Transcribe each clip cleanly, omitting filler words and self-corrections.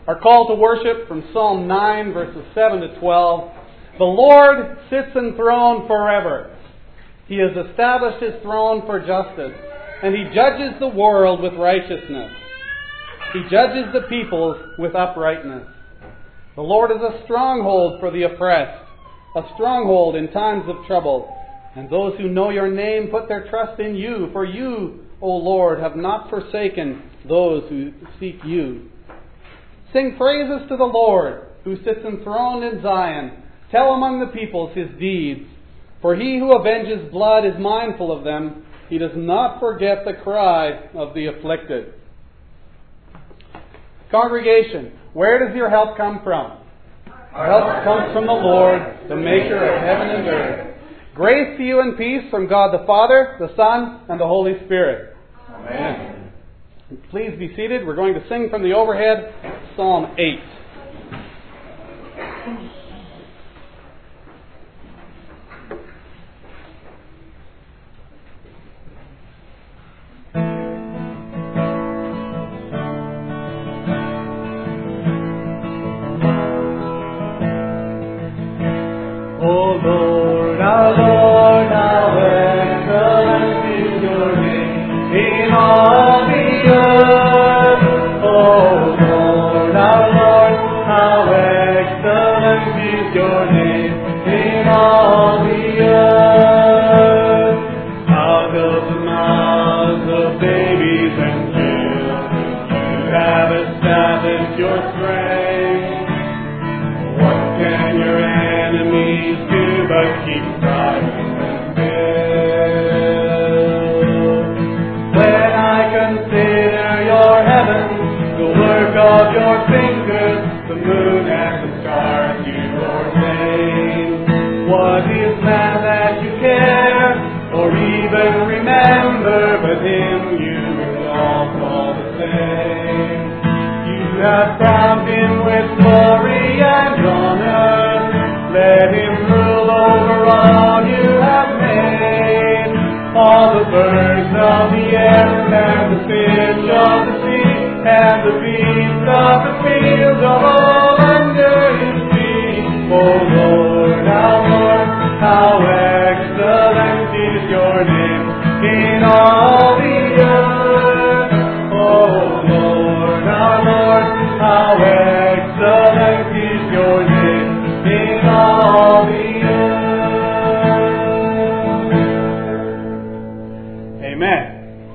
Our call to worship from Psalm 9, verses 7 to 12. The Lord sits enthroned forever. He has established His throne for justice, and He judges the world with righteousness. He judges the peoples with uprightness. The Lord is a stronghold for the oppressed, a stronghold in times of trouble. And those who know Your name put their trust in You, for You, O Lord, have not forsaken those who seek You. Sing praises to the Lord, who sits enthroned in Zion. Tell among the peoples His deeds. For He who avenges blood is mindful of them. He does not forget the cry of the afflicted. Congregation, where does your help come from? Our help comes from the Lord, the maker of heaven and earth. Grace to you and peace from God the Father, the Son, and the Holy Spirit. Amen. Please be seated. We're going to sing from the overhead, Psalm 8. O Lord, our Lord, how excellent is Your name in all the earth. O Lord, our Lord, how excellent is Your name in all the earth. Out of the mouths of babies and children, You have established Your strength. What can Your enemies do but keep silent and still? When I consider Your heavens, the work of Your fingers, the moon and the stars You ordain. What is man that You care, or even remember, but Him You exalt all the same. You have crowned Him with glory and honor. Let Him rule over all You have made. All the birds of the air and the fish of the sea and the beasts of the field all under His feet. O Lord, how excellent is Your name in all the earth. O Lord, how excellent is Your name in all the earth. Amen.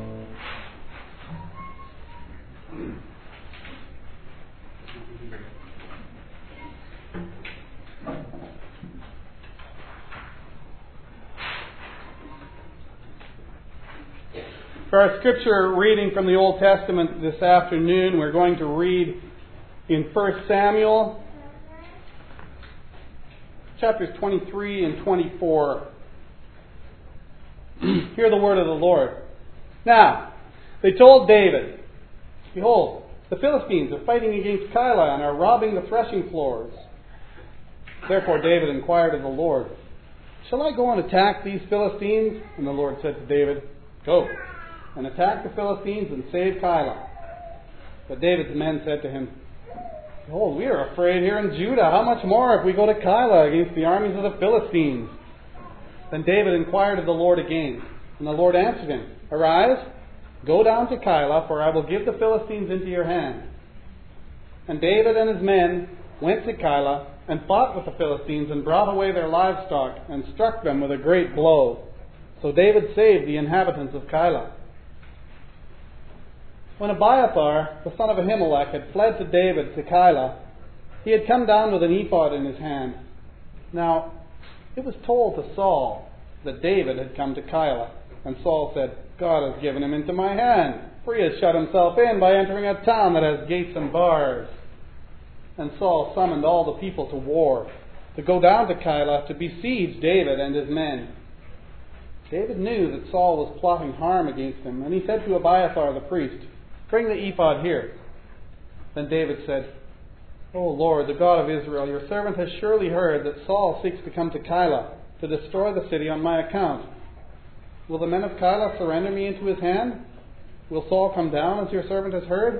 For our scripture reading from the Old Testament this afternoon, we're going to read in 1 Samuel chapters 23 and 24. Hear the word of the Lord. Now, they told David, Behold, the Philistines are fighting against Keilah and are robbing the threshing floors. Therefore David inquired of the Lord, Shall I go and attack these Philistines? And the Lord said to David, Go and attack the Philistines and save Keilah. But David's men said to him, Behold, we are afraid here in Judah. How much more if we go to Keilah against the armies of the Philistines? Then David inquired of the Lord again. And the Lord answered him, Arise, go down to Keilah, for I will give the Philistines into your hand. And David and his men went to Keilah and fought with the Philistines and brought away their livestock and struck them with a great blow. So David saved the inhabitants of Keilah. When Abiathar, the son of Ahimelech, had fled to David to Keilah, he had come down with an ephod in his hand. Now, it was told to Saul that David had come to Keilah, and Saul said, God has given him into my hand, for he has shut himself in by entering a town that has gates and bars. And Saul summoned all the people to war, to go down to Keilah to besiege David and his men. David knew that Saul was plotting harm against him, and he said to Abiathar the priest, Bring the ephod here. Then David said, O Lord, the God of Israel, your servant has surely heard that Saul seeks to come to Keilah, to destroy the city on my account. Will the men of Keilah surrender me into his hand? Will Saul come down as your servant has heard?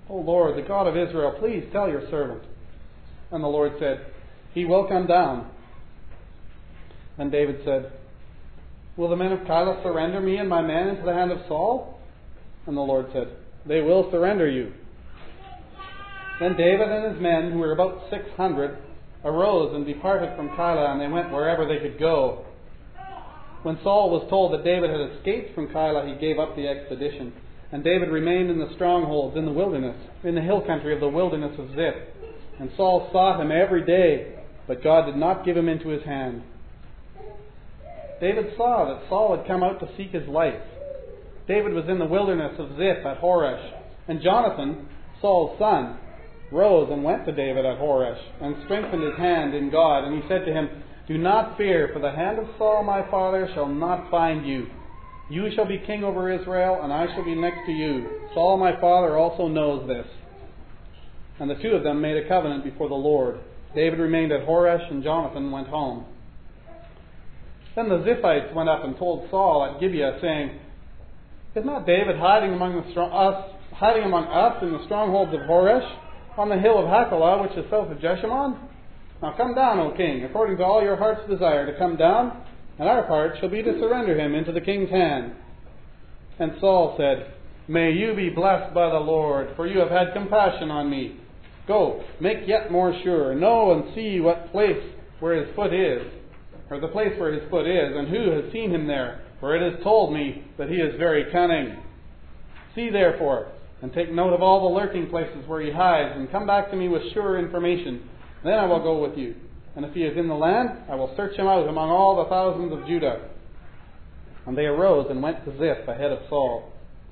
O Lord, the God of Israel, please tell your servant. And the Lord said, He will come down. And David said, Will the men of Keilah surrender me and my men into the hand of Saul? And the Lord said, They will surrender you. Then David and his men, who were about 600, arose and departed from Keilah, and they went wherever they could go. When Saul was told that David had escaped from Keilah, he gave up the expedition. And David remained in the strongholds in the wilderness, in the hill country of the wilderness of Ziph. And Saul sought him every day, but God did not give him into his hand. David saw that Saul had come out to seek his life. David was in the wilderness of Ziph at Horesh, and Jonathan, Saul's son, rose and went to David at Horesh, and strengthened his hand in God. And he said to him, Do not fear, for the hand of Saul my father shall not find you. You shall be king over Israel, and I shall be next to you. Saul my father also knows this. And the two of them made a covenant before the Lord. David remained at Horesh, and Jonathan went home. Then the Ziphites went up and told Saul at Gibeah, saying, Is not David hiding among us in the strongholds of Horesh, on the hill of Hachilah, which is south of Jeshimon? Now come down, O king, according to all your heart's desire, to come down, and our part shall be to surrender him into the king's hand. And Saul said, May you be blessed by the Lord, for you have had compassion on me. Go, make yet more sure. Know and see what place where his foot is, or the place where his foot is, and who has seen him there, for it is told me that he is very cunning. See therefore, and take note of all the lurking places where he hides, and come back to me with sure information. Then I will go with you. And if he is in the land, I will search him out among all the thousands of Judah. And they arose and went to Ziph ahead of Saul.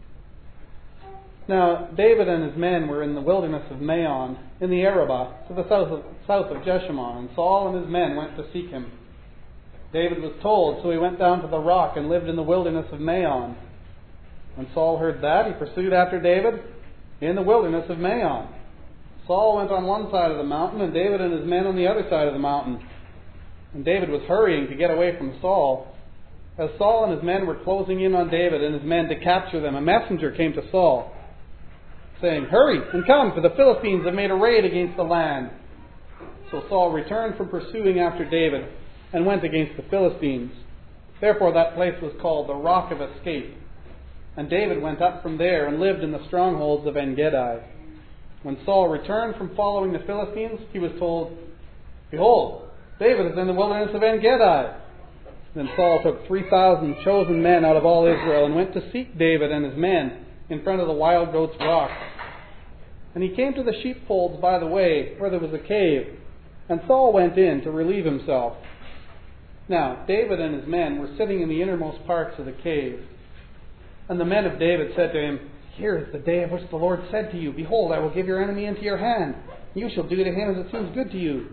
Now David and his men were in the wilderness of Maon, in the Arabah, to the south of Jeshimon, and Saul and his men went to seek him. David was told, so he went down to the rock and lived in the wilderness of Maon. When Saul heard that, he pursued after David in the wilderness of Maon. Saul went on one side of the mountain, and David and his men on the other side of the mountain. And David was hurrying to get away from Saul. As Saul and his men were closing in on David and his men to capture them, a messenger came to Saul, saying, Hurry and come, for the Philistines have made a raid against the land. So Saul returned from pursuing after David and went against the Philistines. Therefore that place was called the Rock of Escape. And David went up from there and lived in the strongholds of En-Gedi. When Saul returned from following the Philistines, he was told, Behold, David is in the wilderness of En-Gedi. Then Saul took 3,000 chosen men out of all Israel and went to seek David and his men in front of the wild goats' rock. And he came to the sheepfolds by the way, where there was a cave. And Saul went in to relieve himself. Now David and his men were sitting in the innermost parts of the cave. And the men of David said to him, Here is the day of which the Lord said to you, Behold, I will give your enemy into your hand. You shall do to him as it seems good to you.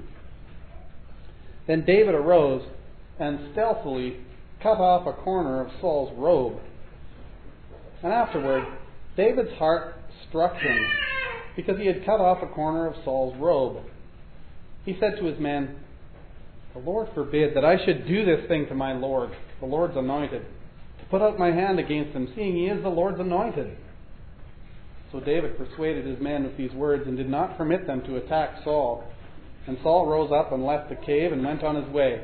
Then David arose and stealthily cut off a corner of Saul's robe. And afterward, David's heart struck him, because he had cut off a corner of Saul's robe. He said to his men, The Lord forbid that I should do this thing to my Lord, the Lord's anointed, to put out my hand against him, seeing he is the Lord's anointed. So David persuaded his men with these words and did not permit them to attack Saul. And Saul rose up and left the cave and went on his way.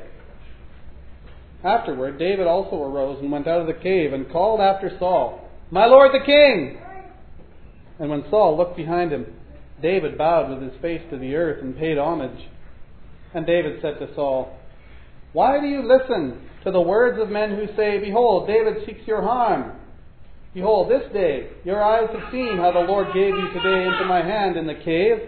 Afterward, David also arose and went out of the cave and called after Saul, My Lord the King! And when Saul looked behind him, David bowed with his face to the earth and paid homage. And David said to Saul, Why do you listen to the words of men who say, Behold, David seeks your harm? Behold, this day your eyes have seen how the Lord gave you today into my hand in the cave.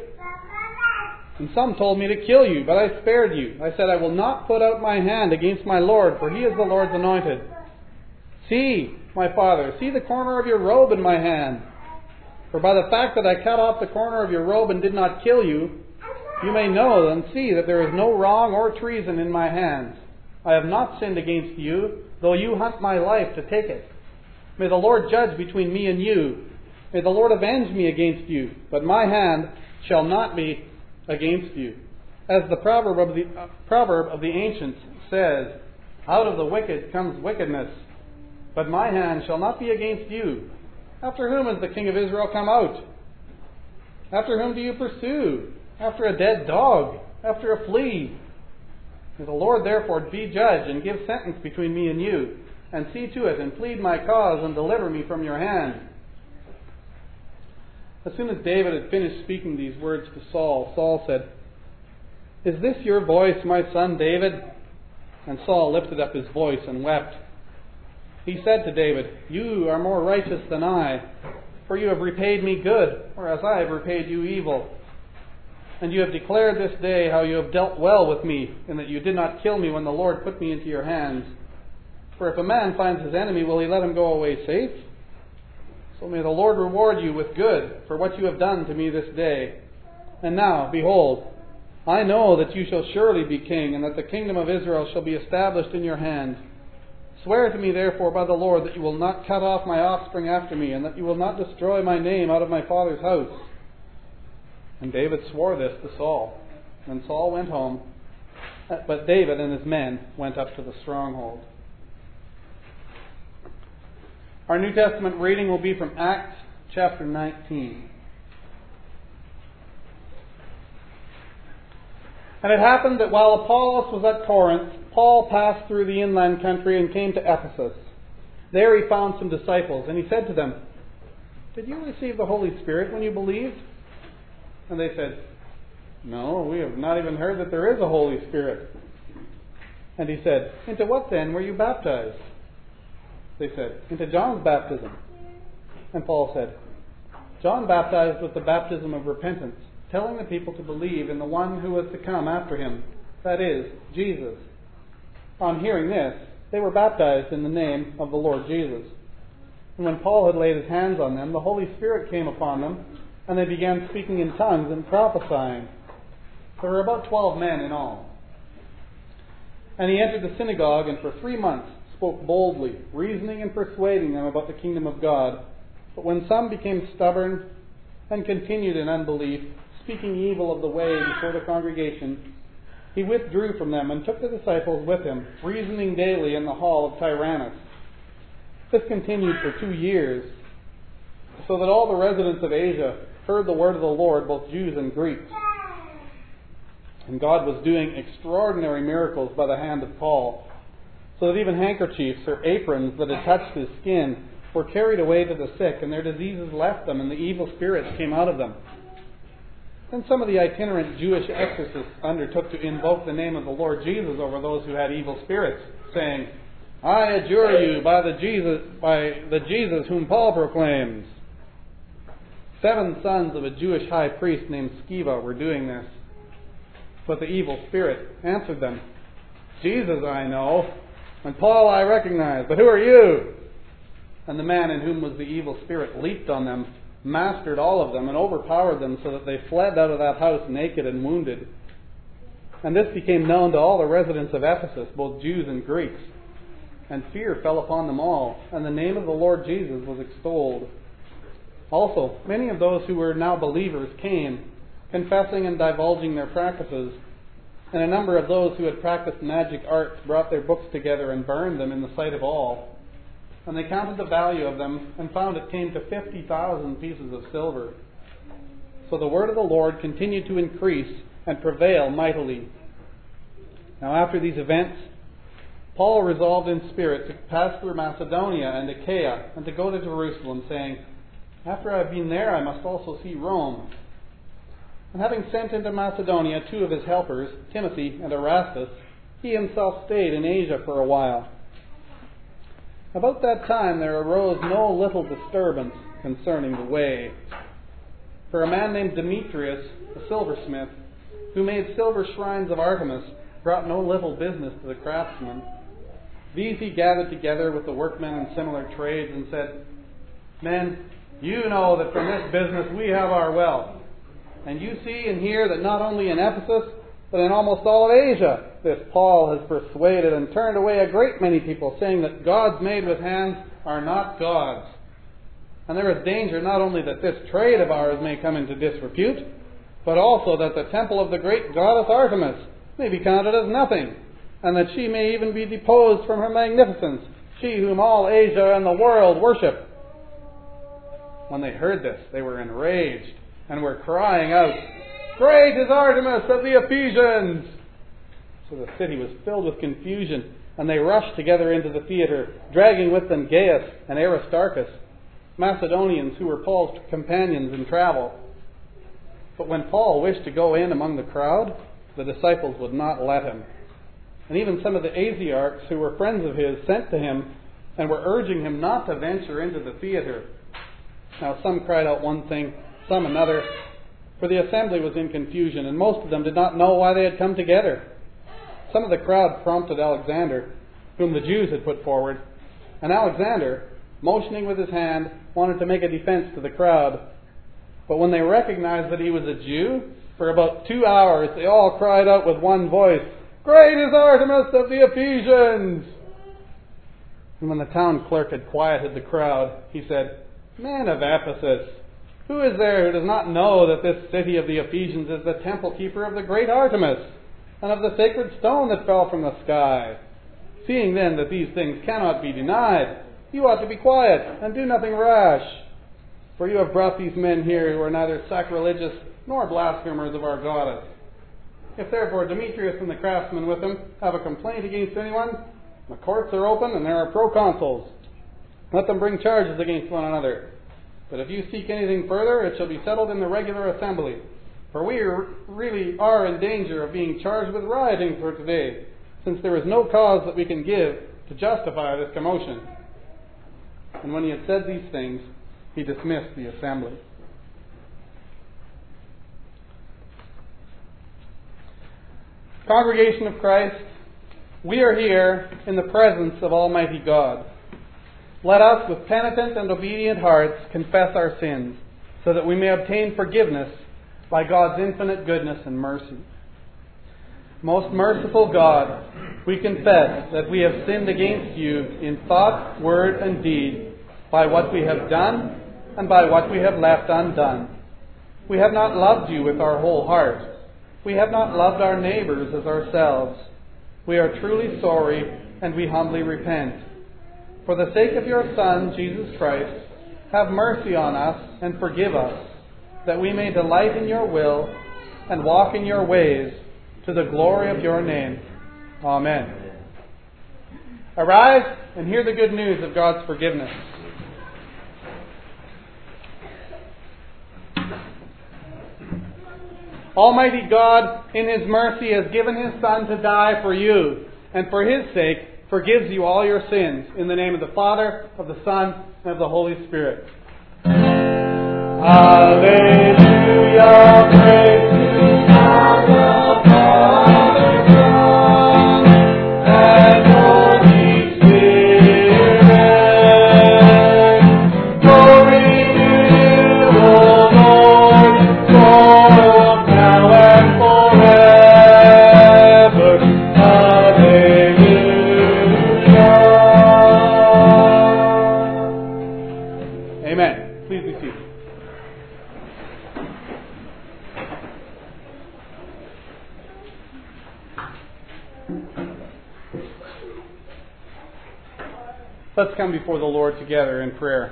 And some told me to kill you, but I spared you. I said, I will not put out my hand against my Lord, for he is the Lord's anointed. See, my father, see the corner of your robe in my hand. For by the fact that I cut off the corner of your robe and did not kill you, you may know and see that there is no wrong or treason in my hands. I have not sinned against you, though you hunt my life to take it. May the Lord judge between me and you. May the Lord avenge me against you, but my hand shall not be against you. As the proverb of the ancients says, Out of the wicked comes wickedness, but my hand shall not be against you. After whom has the king of Israel come out? After whom do you pursue? After a dead dog? After a flea? May the Lord therefore be judge and give sentence between me and you, and see to it and plead my cause and deliver me from your hand." As soon as David had finished speaking these words to Saul, Saul said, "Is this your voice, my son David?" And Saul lifted up his voice and wept. He said to David, "You are more righteous than I, for you have repaid me good, whereas I have repaid you evil. And you have declared this day how you have dealt well with me, in that you did not kill me when the Lord put me into your hands. For if a man finds his enemy, will he let him go away safe? So may the Lord reward you with good for what you have done to me this day. And now, behold, I know that you shall surely be king, and that the kingdom of Israel shall be established in your hand. Swear to me therefore by the Lord that you will not cut off my offspring after me, and that you will not destroy my name out of my father's house." And David swore this to Saul. Then Saul went home, but David and his men went up to the stronghold. Our New Testament reading will be from Acts chapter 19. "And it happened that while Apollos was at Corinth, Paul passed through the inland country and came to Ephesus. There he found some disciples, and he said to them, 'Did you receive the Holy Spirit when you believed?' And they said, 'No, we have not even heard that there is a Holy Spirit.' And he said, 'Into what then were you baptized?' They said, 'Into John's baptism.' And Paul said, 'John baptized with the baptism of repentance, telling the people to believe in the one who was to come after him, that is, Jesus.' On hearing this, they were baptized in the name of the Lord Jesus. And when Paul had laid his hands on them, the Holy Spirit came upon them, and they began speaking in tongues and prophesying. There were about 12 men in all. And he entered the synagogue, and for 3 months spoke boldly, reasoning and persuading them about the kingdom of God. But when some became stubborn and continued in unbelief, speaking evil of the way before the congregation, he withdrew from them and took the disciples with him, reasoning daily in the hall of Tyrannus. This continued for 2 years, so that all the residents of Asia heard the word of the Lord, both Jews and Greeks. And God was doing extraordinary miracles by the hand of Paul, so that even handkerchiefs or aprons that had touched his skin were carried away to the sick, and their diseases left them, and the evil spirits came out of them. Then some of the itinerant Jewish exorcists undertook to invoke the name of the Lord Jesus over those who had evil spirits, saying, "I adjure you by the Jesus whom Paul proclaims." 7 sons of a Jewish high priest named Sceva were doing this. But the evil spirit answered them, "Jesus I know, and Paul I recognize, but who are you?" And the man in whom was the evil spirit leaped on them, mastered all of them, and overpowered them, so that they fled out of that house naked and wounded. And this became known to all the residents of Ephesus, both Jews and Greeks. And fear fell upon them all, and the name of the Lord Jesus was extolled. Also, many of those who were now believers came, confessing and divulging their practices. And a number of those who had practiced magic arts brought their books together and burned them in the sight of all. And they counted the value of them and found it came to 50,000 pieces of silver. So the word of the Lord continued to increase and prevail mightily. Now after these events, Paul resolved in spirit to pass through Macedonia and Achaia and to go to Jerusalem, saying, "After I have been there, I must also see Rome." And having sent into Macedonia 2 of his helpers, Timothy and Erastus, he himself stayed in Asia for a while. About that time there arose no little disturbance concerning the way. For a man named Demetrius, a silversmith, who made silver shrines of Artemis, brought no little business to the craftsmen. These he gathered together with the workmen in similar trades and said, "Men, you know that from this business we have our wealth. And you see and hear that not only in Ephesus, but in almost all of Asia, this Paul has persuaded and turned away a great many people, saying that gods made with hands are not gods. And there is danger not only that this trade of ours may come into disrepute, but also that the temple of the great goddess Artemis may be counted as nothing, and that she may even be deposed from her magnificence, she whom all Asia and the world worship." When they heard this, they were enraged, and were crying out, "Great is Artemis of the Ephesians!" So the city was filled with confusion, and they rushed together into the theater, dragging with them Gaius and Aristarchus, Macedonians who were Paul's companions in travel. But when Paul wished to go in among the crowd, the disciples would not let him. And even some of the Asiarchs, who were friends of his, sent to him and were urging him not to venture into the theater. Now some cried out one thing, some another, for the assembly was in confusion, and most of them did not know why they had come together. Some of the crowd prompted Alexander, whom the Jews had put forward, and Alexander, motioning with his hand, wanted to make a defense to the crowd. But when they recognized that he was a Jew, for about 2 hours they all cried out with one voice, "Great is Artemis of the Ephesians!" And when the town clerk had quieted the crowd, he said, "Men of Ephesus, who is there who does not know that this city of the Ephesians is the temple keeper of the great Artemis, and of the sacred stone that fell from the sky? Seeing then that these things cannot be denied, you ought to be quiet and do nothing rash. For you have brought these men here who are neither sacrilegious nor blasphemers of our goddess. If therefore Demetrius and the craftsmen with him have a complaint against anyone, the courts are open and there are proconsuls. Let them bring charges against one another. But if you seek anything further, it shall be settled in the regular assembly. For we really are in danger of being charged with rioting for today, since there is no cause that we can give to justify this commotion." And when he had said these things, he dismissed the assembly. Congregation of Christ, we are here in the presence of Almighty God. Let us, with penitent and obedient hearts, confess our sins, so that we may obtain forgiveness by God's infinite goodness and mercy. Most merciful God, we confess that we have sinned against you in thought, word, and deed, by what we have done and by what we have left undone. We have not loved you with our whole heart. We have not loved our neighbors as ourselves. We are truly sorry, and we humbly repent. For the sake of your Son, Jesus Christ, have mercy on us and forgive us, that we may delight in your will and walk in your ways, to the glory of your name. Amen. Arise and hear the good news of God's forgiveness. Almighty God, in His mercy, has given His Son to die for you, and for His sake forgives you all your sins. In the name of the Father, of the Son, and of the Holy Spirit. Hallelujah, praise to God the Father, Son, and Holy Spirit. Glory to you, O Lord, both now and forever. Hallelujah. Amen. Please be seated. Let's come before the Lord together in prayer.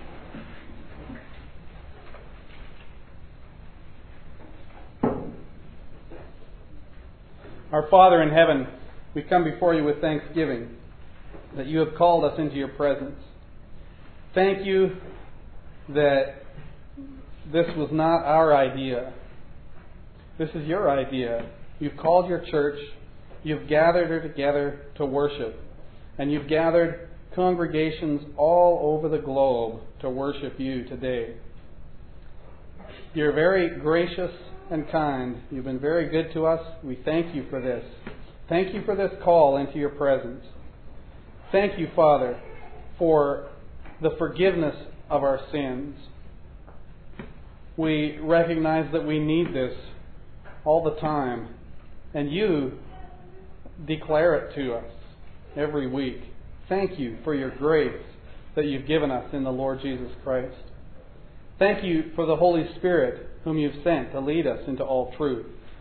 Our Father in heaven, we come before you with thanksgiving that you have called us into your presence. Thank you that this was not our idea. This is your idea. You've called your church. You've gathered her together to worship. And you've gathered congregations all over the globe to worship you today. You're very gracious and kind. You've been very good to us. We thank you for this. Thank you for this call into your presence. Thank you, Father, for the forgiveness of our sins. We recognize that we need this all the time, and you declare it to us every week. Thank you for your grace that you've given us in the Lord Jesus Christ. Thank you for the Holy Spirit whom you've sent to lead us into all truth.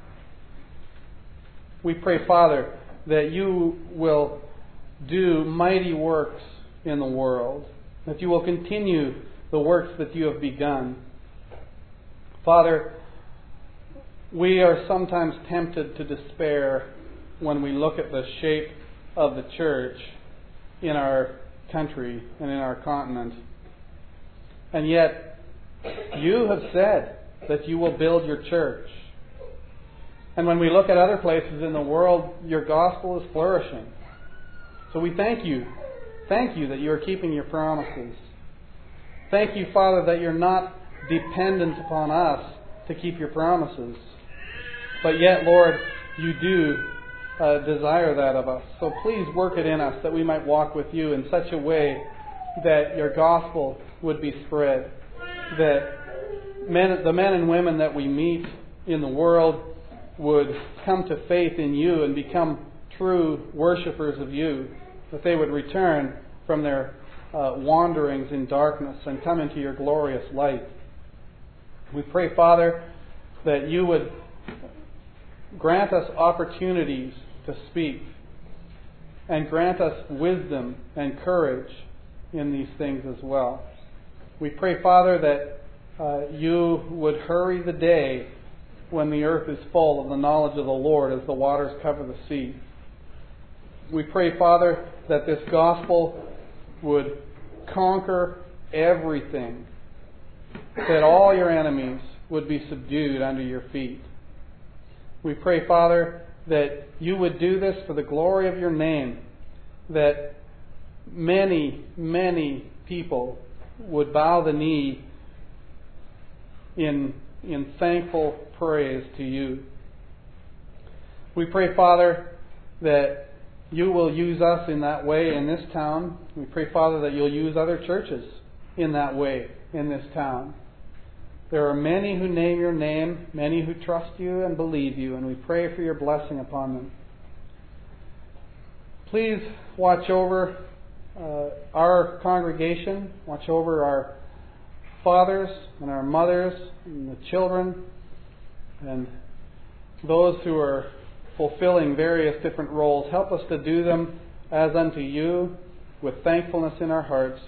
We pray, Father, that you will do mighty works in the world, that you will continue the works that you have begun. Father, we are sometimes tempted to despair when we look at the shape of the church in our country and in our continent. And yet, you have said that you will build your church. And when we look at other places in the world, your gospel is flourishing. So we thank you. Thank you that you are keeping your promises. Thank you, Father, that you're not dependent upon us to keep your promises. But yet, Lord, you do desire that of us. So please work it in us that we might walk with you in such a way that your gospel would be spread. That the men and women that we meet in the world would come to faith in you and become true worshipers of you. That they would return from their wanderings in darkness and come into your glorious light. We pray, Father, that you would grant us opportunities to speak and grant us wisdom and courage in these things as well. We pray, Father, that you would hurry the day when the earth is full of the knowledge of the Lord as the waters cover the sea. We pray, Father, that this gospel would conquer everything, that all your enemies would be subdued under your feet. We pray, Father, that you would do this for the glory of your name, that many, many people would bow the knee in thankful praise to you. We pray, Father, that you will use us in that way in this town. We pray, Father, that you'll use other churches in that way in this town. There are many who name your name, many who trust you and believe you, and we pray for your blessing upon them. Please watch over our congregation, watch over our fathers and our mothers and the children and those who are fulfilling various different roles. Help us to do them as unto you with thankfulness in our hearts.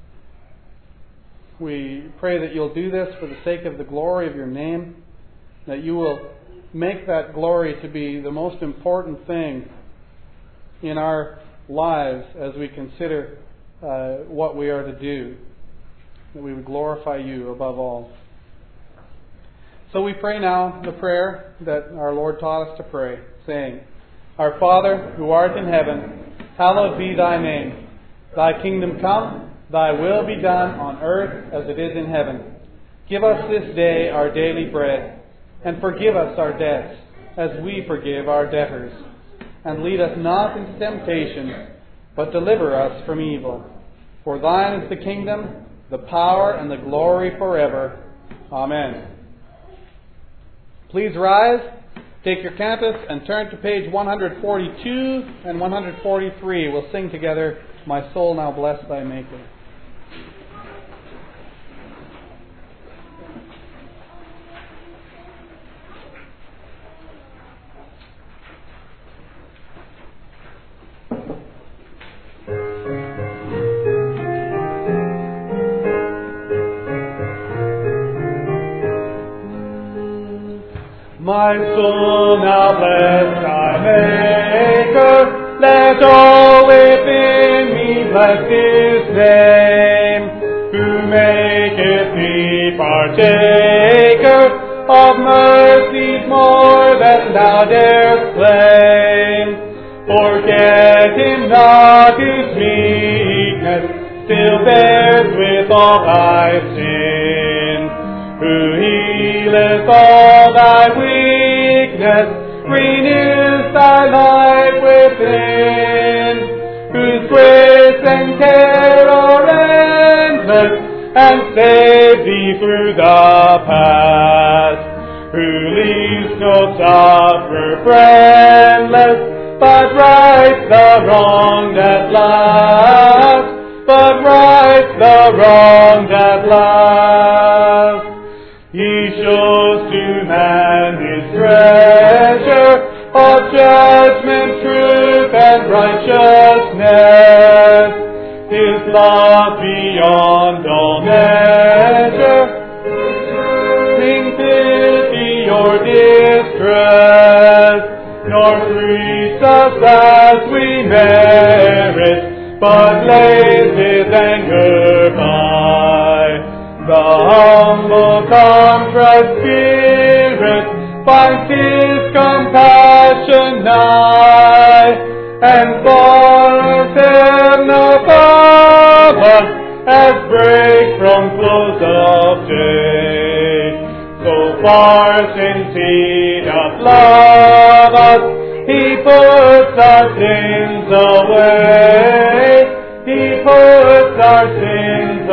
We pray that you'll do this for the sake of the glory of your name, that you will make that glory to be the most important thing in our lives as we consider what we are to do, that we would glorify you above all. So we pray now the prayer that our Lord taught us to pray, saying, Our Father, who art in heaven, hallowed be thy name. Thy kingdom come, thy will be done on earth as it is in heaven. Give us this day our daily bread, and forgive us our debts, as we forgive our debtors. And lead us not into temptation, but deliver us from evil. For thine is the kingdom, the power, and the glory forever. Amen. Please rise, take your cantus, and turn to page 142 and 143. We'll sing together, My Soul Now Bless Thy Maker. My soul now bless thy Maker, let all within me bless his name, who maketh thee partaker of mercies more than thou darest claim. Forget him not whose meekness still bears with all thy sin, who healeth all thy weakness, renews thy life within, whose grace and care are endless, and save thee through the past, who leaves no sufferer friendless, but rights the wronged at last, He shows to man his treasure of judgment, truth, and righteousness, his love beyond all measure, us as we merit, but lays his anger by. The humble contrite spirit finds his compassion nigh, and follows him above us as break from close of day. So far since he doth love us, he puts our sins away. He puts our sins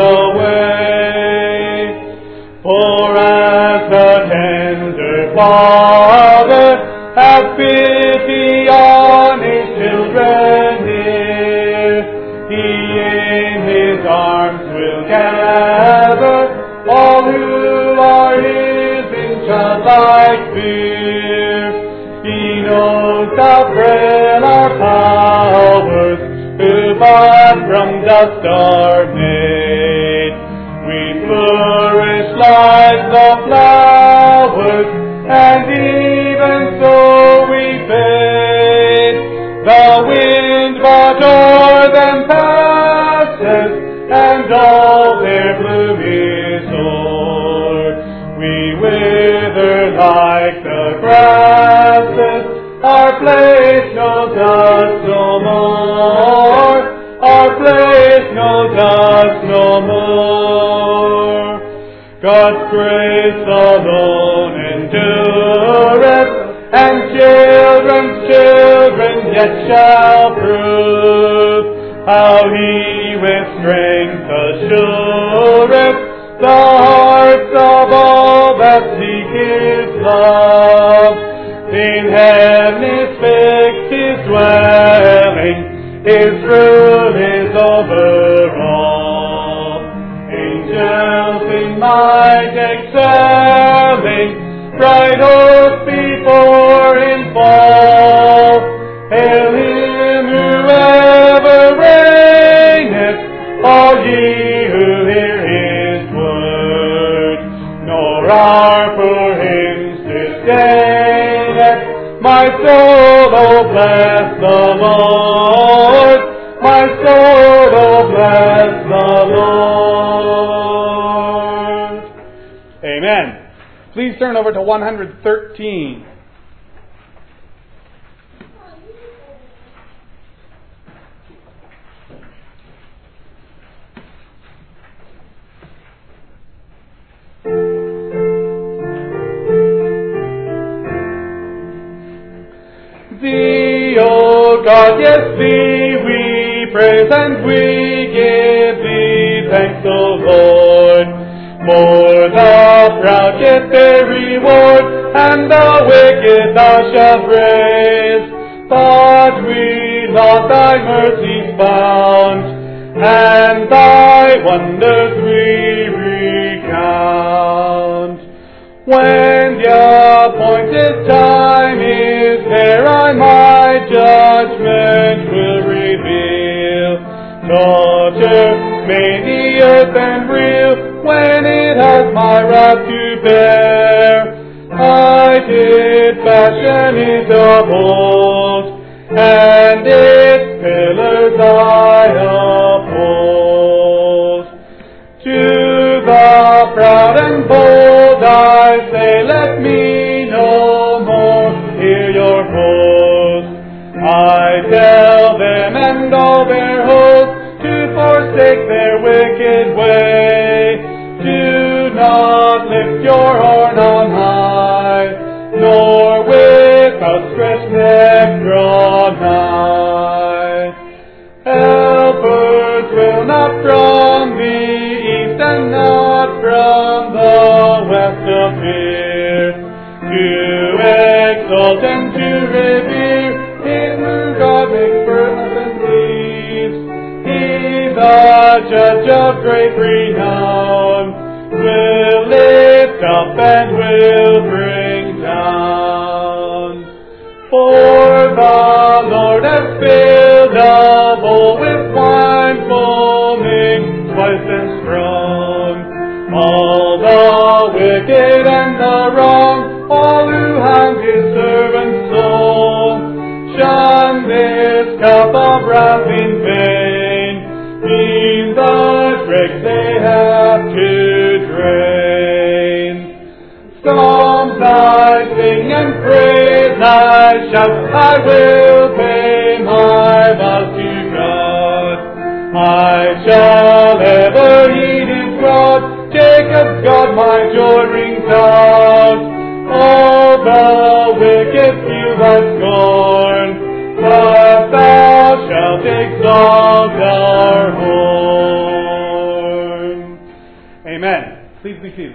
away. For as the tender Father hath pity on his children dear, he in his arms will gather all who are his in childlike fear. He knows how frail our powers, who but from dust are made. We flourish like the flowers, and even so we fade. The wind but o'er them passes, and all their bloom is o'er. We wither like the grasses, our place no dust no more. Our place no dust no more. God's grace alone endureth, and children's children yet shall prove how he with strength assureth the hearts of all that seek his love. In heaven is fixed his dwelling, his rule is over all. Angels in might excelling, bright hosts before him fall. Hail him who ever reigneth, all ye who hear his word. Nor are for hymns disdaineth, my soul, oh bless the Lord. My soul, oh bless the Lord. Amen. Please turn over to 113. Thee, O God, yes, thee we praise and we give thee thanks, O Lord. For the proud get their reward, and the wicked thou shalt raise. But we love thy mercies found, and thy wonders we recount. When the appointed time is there, I my judgment will reveal. Daughter, may the earth and reel when it has my wrath to bear. I did fashion it of old, and its pillars I uphold. To the proud and bold I say, let me no more hear your boast. I tell them and all their hosts to forsake their wicked way. Do not lift your horn on high, nor with outstretched neck draw nigh. Helpers will not from the east and not from the west appear, to exalt and to revere him who God makes birds and leaves. He, the judge of great renown, will lift up and will bring down. For the Lord has filled a bowl with wine foaming twice and strong. All the wicked and the wrong, all who harm his servant's soul, shun of wrath in vain. In the dregs they have to drain. Psalms I sing and praise I shout, I will pay my vows to God. I shall ever heed His rod, Jacob's God my joy rings out. All the wicked feel thy scorn, but thou shalt exalt our horn. Amen. Please be seated.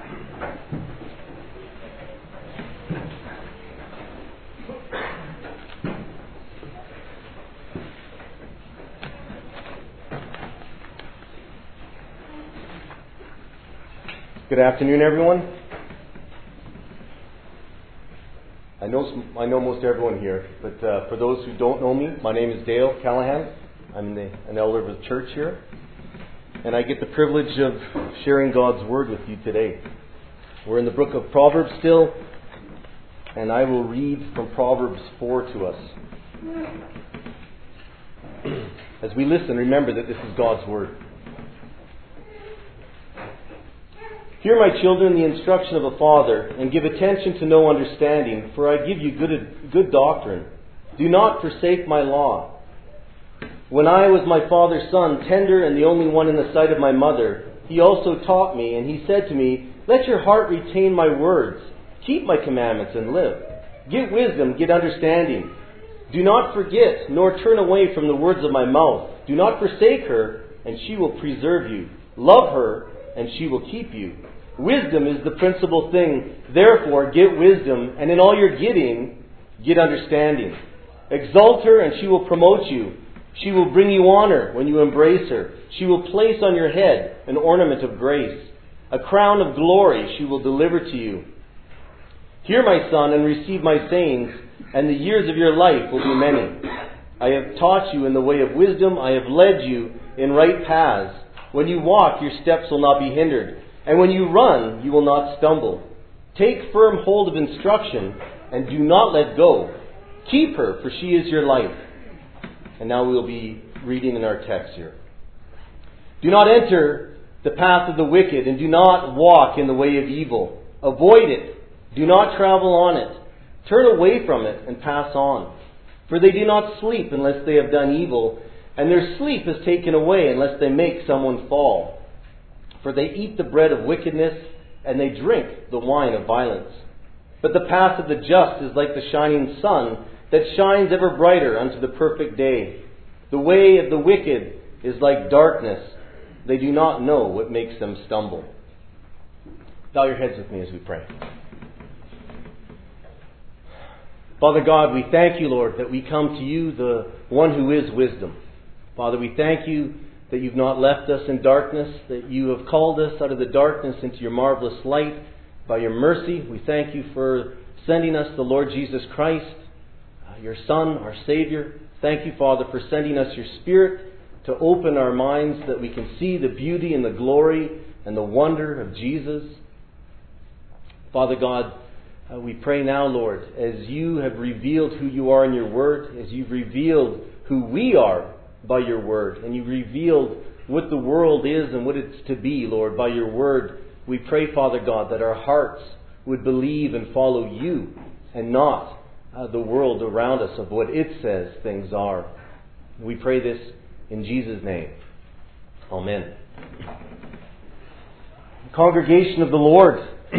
Good afternoon, everyone. I know most everyone here, but for those who don't know me, my name is Dale Callahan. I'm an elder of the church here, and I get the privilege of sharing God's Word with you today. We're in the book of Proverbs still, and I will read from Proverbs 4 to us. As we listen, remember that this is God's Word. Hear, my children, the instruction of a father, and give attention to no understanding, for I give you good doctrine. Do not forsake my law. When I was my father's son, tender and the only one in the sight of my mother, he also taught me, and he said to me, let your heart retain my words. Keep my commandments and live. Get wisdom, get understanding. Do not forget, nor turn away from the words of my mouth. Do not forsake her, and she will preserve you. Love her, and she will keep you. Wisdom is the principal thing. Therefore, get wisdom, and in all your getting, get understanding. Exalt her, and she will promote you. She will bring you honor when you embrace her. She will place on your head an ornament of grace. A crown of glory she will deliver to you. Hear, my son, and receive my sayings, and the years of your life will be many. I have taught you in the way of wisdom. I have led you in right paths. When you walk, your steps will not be hindered. And when you run, you will not stumble. Take firm hold of instruction, and do not let go. Keep her, for she is your life. And now we will be reading in our text here. Do not enter the path of the wicked, and do not walk in the way of evil. Avoid it. Do not travel on it. Turn away from it and pass on. For they do not sleep unless they have done evil, and their sleep is taken away unless they make someone fall. For they eat the bread of wickedness, and they drink the wine of violence. But the path of the just is like the shining sun, that shines ever brighter unto the perfect day. The way of the wicked is like darkness. They do not know what makes them stumble. Bow your heads with me as we pray. Father God, we thank you, Lord, that we come to you, the one who is wisdom. Father, we thank you that you've not left us in darkness, that you have called us out of the darkness into your marvelous light by your mercy. We thank you for sending us the Lord Jesus Christ, your Son, our Savior. Thank you, Father, for sending us your Spirit to open our minds that we can see the beauty and the glory and the wonder of Jesus. Father God, we pray now, Lord, as you have revealed who you are in your word, as you've revealed who we are by your word, and you've revealed what the world is and what it's to be, Lord, by your word, we pray, Father God, that our hearts would believe and follow you and not the world around us of what it says things are. We pray this in Jesus' name. Amen. Congregation of the Lord,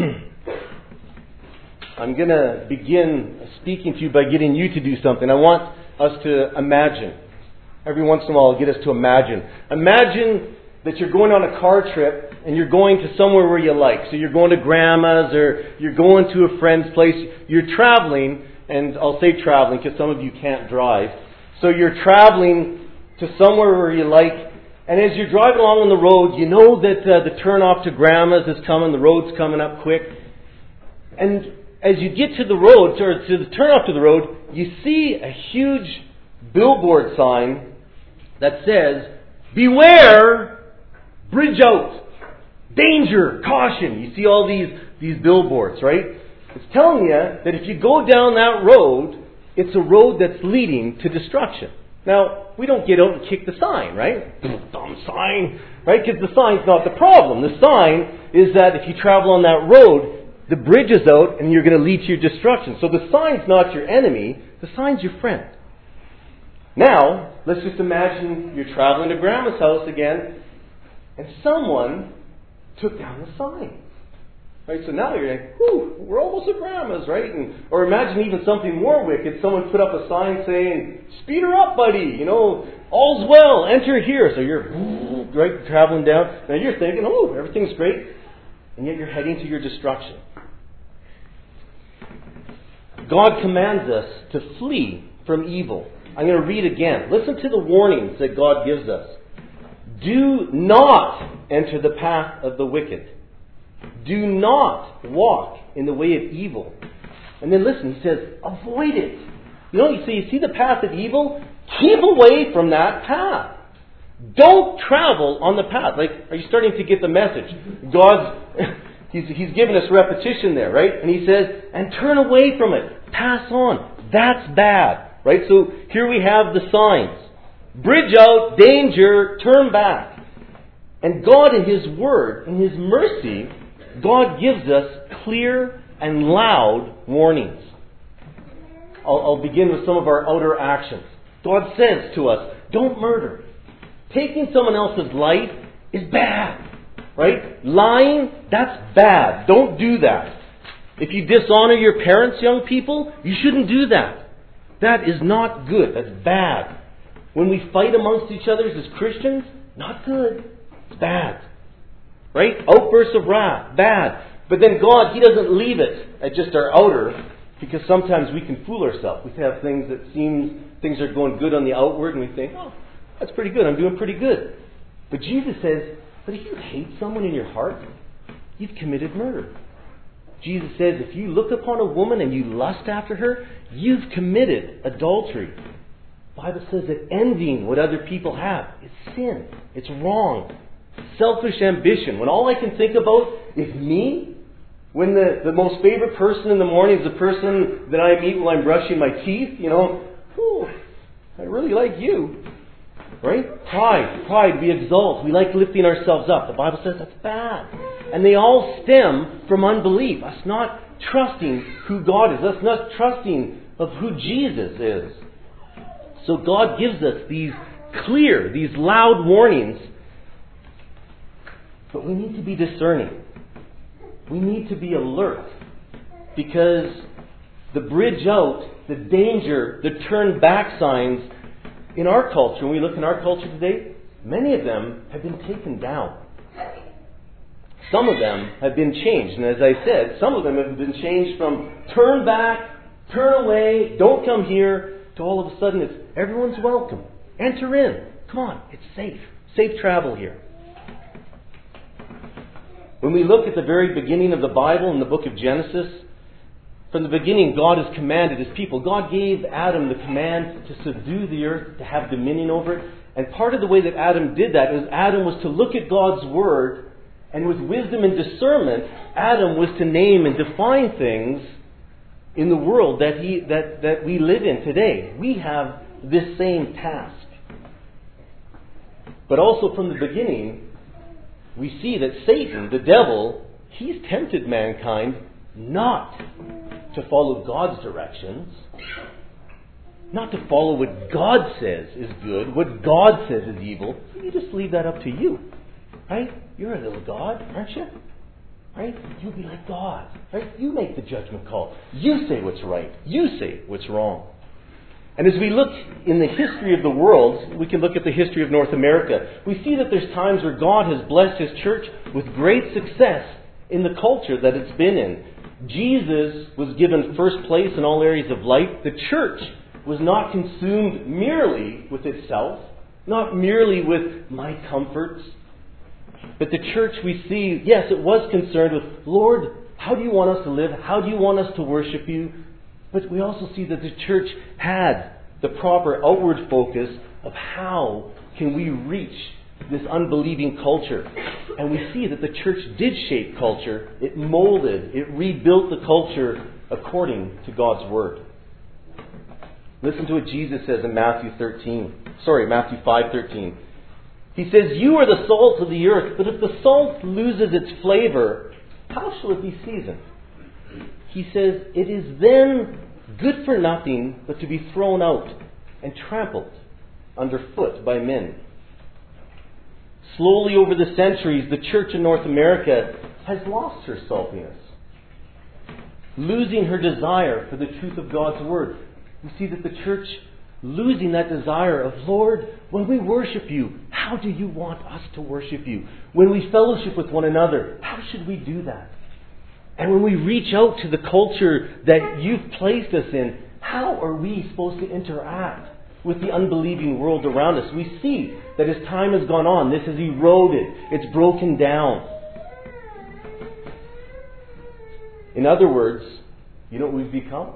I'm going to begin speaking to you by getting you to do something. I want us to imagine. Every once in a while I'll get us to imagine. Imagine that you're going on a car trip and you're going to somewhere where you like. So you're going to grandma's or you're going to a friend's place. You're traveling, and I'll say traveling because some of you can't drive. So you're traveling to somewhere where you like, and as you're driving along on the road, you know that the turn off to grandma's is coming, the road's coming up quick. And as you get to the road, or to the turn off to the road, you see a huge billboard sign that says, beware, bridge out, danger, caution. You see all these billboards, right? It's telling you that if you go down that road, it's a road that's leading to destruction. Now, we don't get out and kick the sign, right? Dumb sign, right? Because the sign's not the problem. The sign is that if you travel on that road, the bridge is out and you're going to lead to your destruction. So the sign's not your enemy, the sign's your friend. Now, let's just imagine you're traveling to Grandma's house again, and someone took down the sign. Right, so now you're like, whew, we're almost at Grandma's, right? Or imagine even something more wicked. Someone put up a sign saying, speed her up, buddy. You know, all's well, enter here. So you're right, traveling down. Now you're thinking, oh, everything's great. And yet you're heading to your destruction. God commands us to flee from evil. I'm going to read again. Listen to the warnings that God gives us. Do not enter the path of the wicked. Do not walk in the way of evil. And then listen, he says, avoid it. You see the path of evil? Keep away from that path. Don't travel on the path. Like, are you starting to get the message? He's given us repetition there, right? And he says, and turn away from it. Pass on. That's bad. Right? So here we have the signs. Bridge out, danger, turn back. And God in His Word, in His mercy, God gives us clear and loud warnings. I'll begin with some of our outer actions. God says to us, don't murder. Taking someone else's life is bad. Right? Lying, that's bad. Don't do that. If you dishonor your parents, young people, you shouldn't do that. That is not good. That's bad. When we fight amongst each other as Christians, not good. It's bad. Right? Outbursts of wrath, bad. But then God, He doesn't leave it at just our outer, because sometimes we can fool ourselves. We have things that seem, things are going good on the outward, and we think, oh, that's pretty good. I'm doing pretty good. But Jesus says, but if you hate someone in your heart, you've committed murder. Jesus says, if you look upon a woman and you lust after her, you've committed adultery. The Bible says that envying what other people have is sin. It's wrong. Selfish ambition. When all I can think about is me, when the most favorite person in the morning is the person that I meet while I'm brushing my teeth, I really like you. Right? Pride, we exalt. We like lifting ourselves up. The Bible says that's bad. And they all stem from unbelief. Us not trusting who God is. Us not trusting of who Jesus is. So God gives us these clear, these loud warnings. But we need to be discerning. We need to be alert. Because the bridge out, the danger, the turn back signs in our culture, when we look in our culture today, many of them have been taken down. Some of them have been changed. And as I said, some of them have been changed from turn back, turn away, don't come here, to all of a sudden it's everyone's welcome. Enter in. Come on, it's safe. Safe travel here. When we look at the very beginning of the Bible in the book of Genesis, from the beginning God has commanded His people. God gave Adam the command to subdue the earth, to have dominion over it. And part of the way that Adam did that is Adam was to look at God's Word, and with wisdom and discernment, Adam was to name and define things in the world that we live in today. We have this same task. But also from the beginning, we see that Satan, the devil, he's tempted mankind not to follow God's directions, not to follow what God says is good, what God says is evil. You just leave that up to you. Right? You're a little God, aren't you? Right? You'll be like God. Right? You make the judgment call. You say what's right. You say what's wrong. And as we look in the history of the world, we can look at the history of North America. We see that there's times where God has blessed His church with great success in the culture that it's been in. Jesus was given first place in all areas of life. The church was not consumed merely with itself, not merely with my comforts. But the church, we see, yes, it was concerned with, Lord, how do you want us to live? How do you want us to worship you? But we also see that the church had the proper outward focus of how can we reach this unbelieving culture. And we see that the church did shape culture. It molded, it rebuilt the culture according to God's Word. Listen to what Jesus says in Matthew 5:13. He says, "You are the salt of the earth, but if the salt loses its flavor, how shall it be seasoned?" He says, "It is then good for nothing but to be thrown out and trampled underfoot by men." Slowly over the centuries, the church in North America has lost her saltiness, losing her desire for the truth of God's Word. We see that the church losing that desire of, "Lord, when we worship you, how do you want us to worship you? When we fellowship with one another, how should we do that? And when we reach out to the culture that you've placed us in, how are we supposed to interact with the unbelieving world around us?" We see that as time has gone on, this has eroded. It's broken down. In other words, you know what we've become?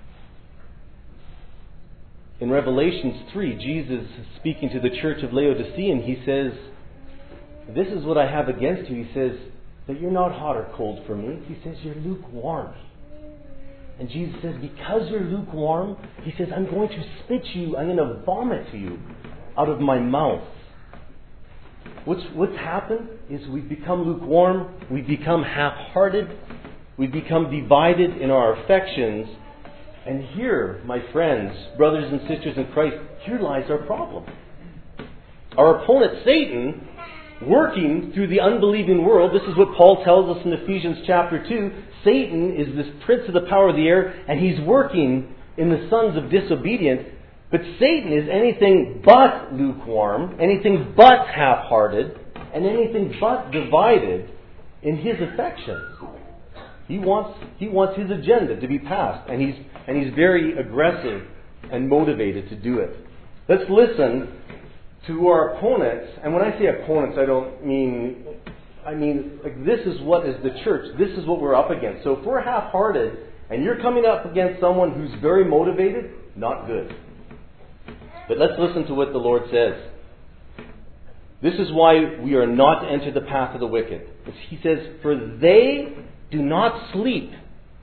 In Revelation 3, Jesus is speaking to the church of Laodicea, and he says, "This is what I have against you." He says, "that you're not hot or cold for me." He says, "You're lukewarm." And Jesus says, because you're lukewarm, he says, "I'm going to spit you, I'm going to vomit to you out of my mouth." What's happened is we've become lukewarm, we've become half-hearted, we've become divided in our affections. And here, my friends, brothers and sisters in Christ, here lies our problem. Our opponent, Satan, working through the unbelieving world. This is what Paul tells us in Ephesians chapter 2. Satan is this prince of the power of the air, and he's working in the sons of disobedience. But Satan is anything but lukewarm, anything but half-hearted, and anything but divided in his affections. He wants his agenda to be passed, and he's very aggressive and motivated to do it. Let's listen to our opponents. And when I say opponents, I mean like this is what is the church. This is what we're up against. So if we're half-hearted and you're coming up against someone who's very motivated, not good. But let's listen to what the Lord says. This is why we are not to enter the path of the wicked. He says, "For they do not sleep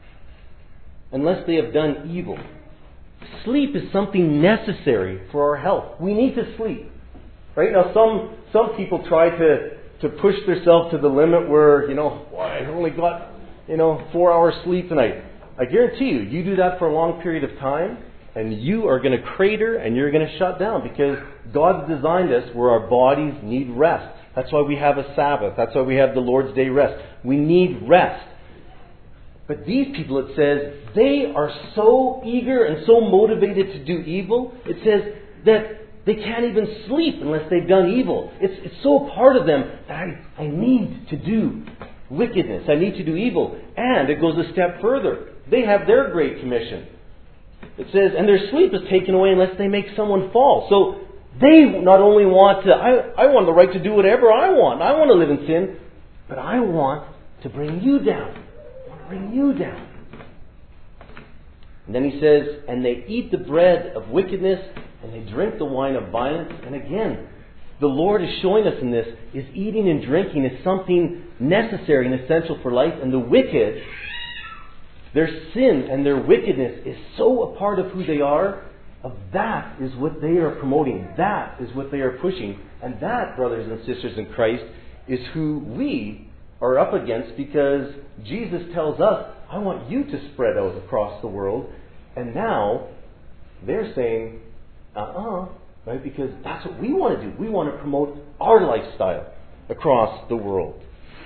unless they have done evil." Sleep is something necessary for our health. We need to sleep. Right? Now some people try to push themselves to the limit where, I only got, 4 hours sleep tonight. I guarantee you do that for a long period of time, and you are going to crater and you're going to shut down, because God's designed us where our bodies need rest. That's why we have a Sabbath. That's why we have the Lord's Day rest. We need rest. But these people, it says, they are so eager and so motivated to do evil. It says that they can't even sleep unless they've done evil. It's so part of them that I need to do wickedness. I need to do evil. And it goes a step further. They have their Great Commission. It says, and their sleep is taken away unless they make someone fall. So they not only want to, I want the right to do whatever I want. I want to live in sin. But I want to bring you down. I want to bring you down. And then he says, and they eat the bread of wickedness, and they drink the wine of violence. And again, the Lord is showing us in this, is eating and drinking is something necessary and essential for life. And the wicked, their sin and their wickedness is so a part of who they are. That is what they are promoting. That is what they are pushing. And that, brothers and sisters in Christ, is who we are up against, because Jesus tells us, I want you to spread out across the world. And now they're saying, right? Because that's what we want to do. We want to promote our lifestyle across the world.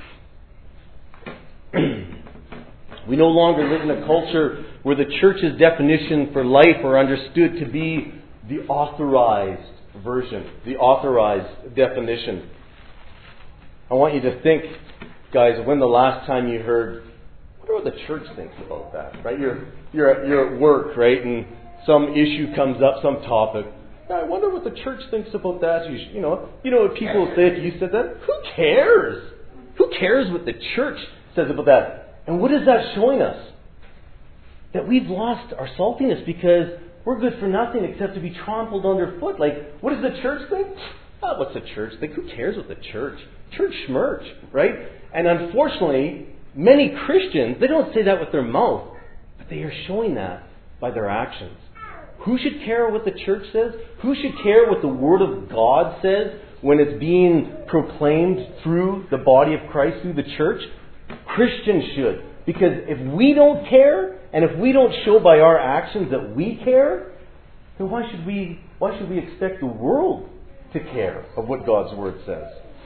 We no longer live in a culture where the church's definition for life are understood to be the authorized version, the authorized definition. I want you to think, guys, when the last time you heard, I wonder what the church thinks about that, right? You're at work, right? And some issue comes up, some topic. I wonder what the church thinks about that. You know what people say if you said that? Who cares? Who cares what the church says about that? And what is that showing us? That we've lost our saltiness because we're good for nothing except to be trampled underfoot. Like, what does the church think? What's the church think? Who cares what the church? Church schmerch, right? And unfortunately, many Christians, they don't say that with their mouth, but they are showing that by their actions. who should care what the church says? Who should care what the Word of God says when it's being proclaimed through the body of Christ, through the church? Christians should. Because if we don't care, and if we don't show by our actions that we care, then why should we expect the world to care of what God's Word says?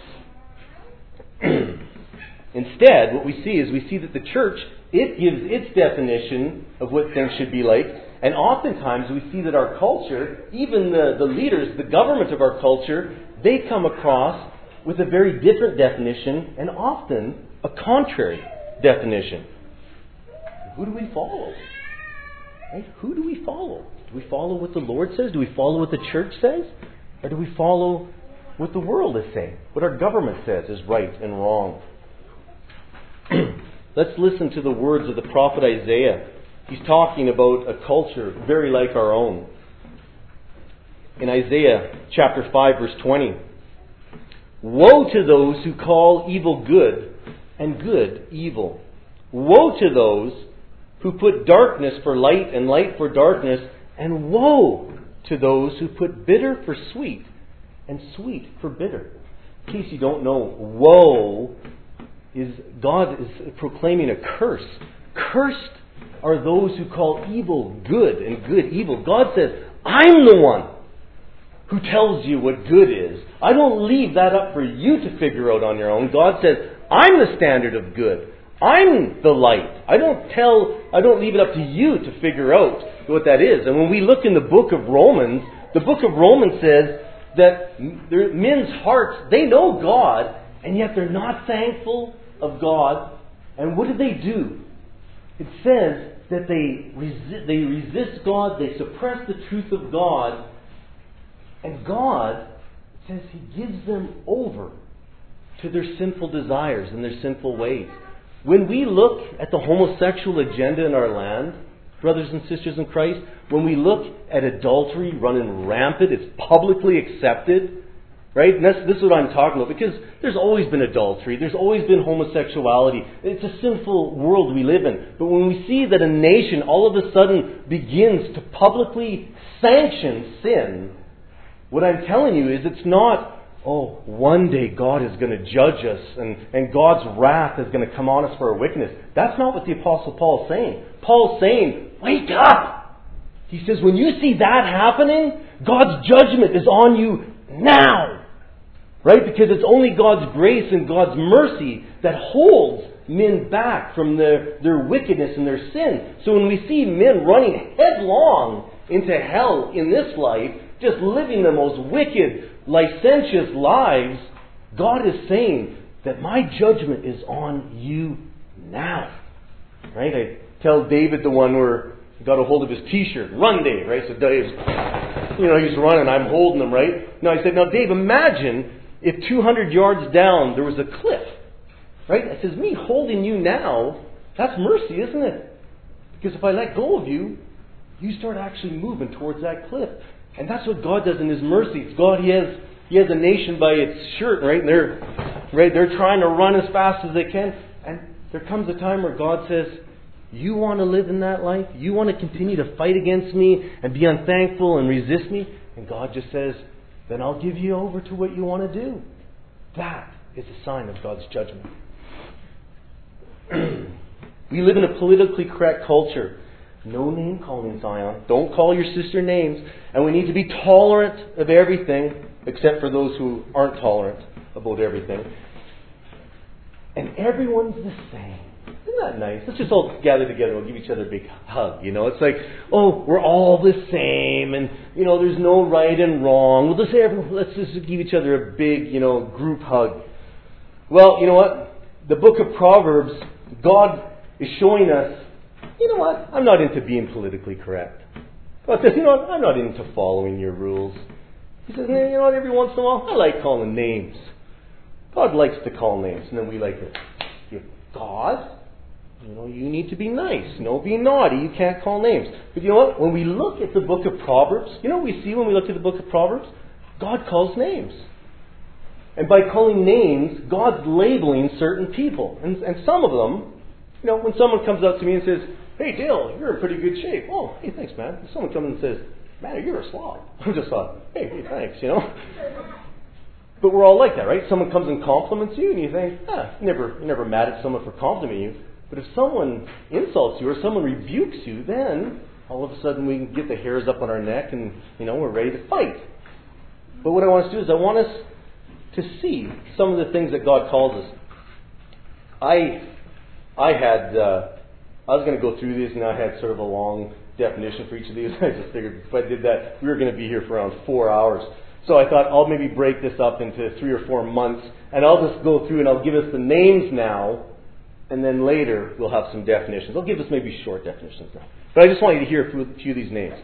Instead, what we see that the church, it gives its definition of what things should be like. And oftentimes we see that our culture, even the leaders, the government of our culture, they come across with a very different definition and often a contrary definition. Who do we follow? Right? Who do we follow? Do we follow what the Lord says? Do we follow what the church says? Or do we follow what the world is saying? What our government says is right and wrong? Let's listen to the words of the prophet Isaiah. He's talking about a culture very like our own. In Isaiah chapter 5 verse 20. Woe to those who call evil good and good evil. Woe to those who put darkness for light and light for darkness. And woe to those who put bitter for sweet and sweet for bitter. In case you don't know, woe is God is proclaiming a curse. Cursed are those who call evil good and good evil. God says, I'm the one who tells you what good is. I don't leave that up for you to figure out on your own. God says, I'm the standard of good. I'm the light. I don't leave it up to you to figure out what that is. And when we look in the book of Romans says that men's hearts, they know God, and yet they're not thankful of God. And what do? It says that they resist God, they suppress the truth of God, and God says He gives them over to their sinful desires and their sinful ways. When we look at the homosexual agenda in our land, brothers and sisters in Christ, when we look at adultery running rampant, it's publicly accepted, right? And this is what I'm talking about, because there's always been adultery, there's always been homosexuality. It's a sinful world we live in. But when we see that a nation all of a sudden begins to publicly sanction sin, what I'm telling you is it's not, one day God is going to judge us and God's wrath is going to come on us for our wickedness. That's not what the Apostle Paul is saying. Paul's saying, wake up! He says, when you see that happening, God's judgment is on you now. Right? Because it's only God's grace and God's mercy that holds men back from their wickedness and their sin. So when we see men running headlong into hell in this life, just living the most wicked, licentious lives, God is saying that my judgment is on you now. Right? I tell David the one where he got a hold of his t-shirt, Run Dave, right? So Dave's, he's running, I'm holding him, right? Now I said, now Dave, imagine if 200 yards down there was a cliff. Right? It says, me holding you now, that's mercy, isn't it? Because if I let go of you, you start actually moving towards that cliff. And that's what God does in His mercy. It's God, He has a nation by its shirt, right? And they're trying to run as fast as they can. And there comes a time where God says, you want to live in that life? You want to continue to fight against me and be unthankful and resist me? And God just says, then I'll give you over to what you want to do. That is a sign of God's judgment. We live in a politically correct culture. No name calling, Zion. Don't call your sister names. And we need to be tolerant of everything, except for those who aren't tolerant about everything. And everyone's the same. Isn't that nice? Let's just all gather together. We'll give each other a big hug. It's like, we're all the same. And, there's no right and wrong. Let's just give each other a big, group hug. Well, you know what? The book of Proverbs, God is showing us, I'm not into being politically correct. God says, I'm not into following your rules. He says, every once in a while, I like calling names. God likes to call names, and then we like it. God, you need to be nice. Be naughty. You can't call names. But you know what? When we look at the book of Proverbs, what we see when we look at the book of Proverbs? God calls names. And by calling names, God's labeling certain people. And some of them, when someone comes up to me and says, hey, Dale, you're in pretty good shape. Oh, hey, thanks, man. If someone comes and says, man, you're a slob. I just thought, hey, thanks, you know. But we're all like that, right? Someone comes and compliments you, and you think, you're never mad at someone for complimenting you. But if someone insults you or someone rebukes you, then all of a sudden we can get the hairs up on our neck and, we're ready to fight. But what I want us to do is I want us to see some of the things that God calls us. I was going to go through these, and I had sort of a long definition for each of these. I just figured if I did that, we were going to be here for around 4 hours. So I thought I'll maybe break this up into 3 or 4 months, and I'll just go through and I'll give us the names now, and then later we'll have some definitions. I'll give us maybe short definitions now. But I just want you to hear a few of these names.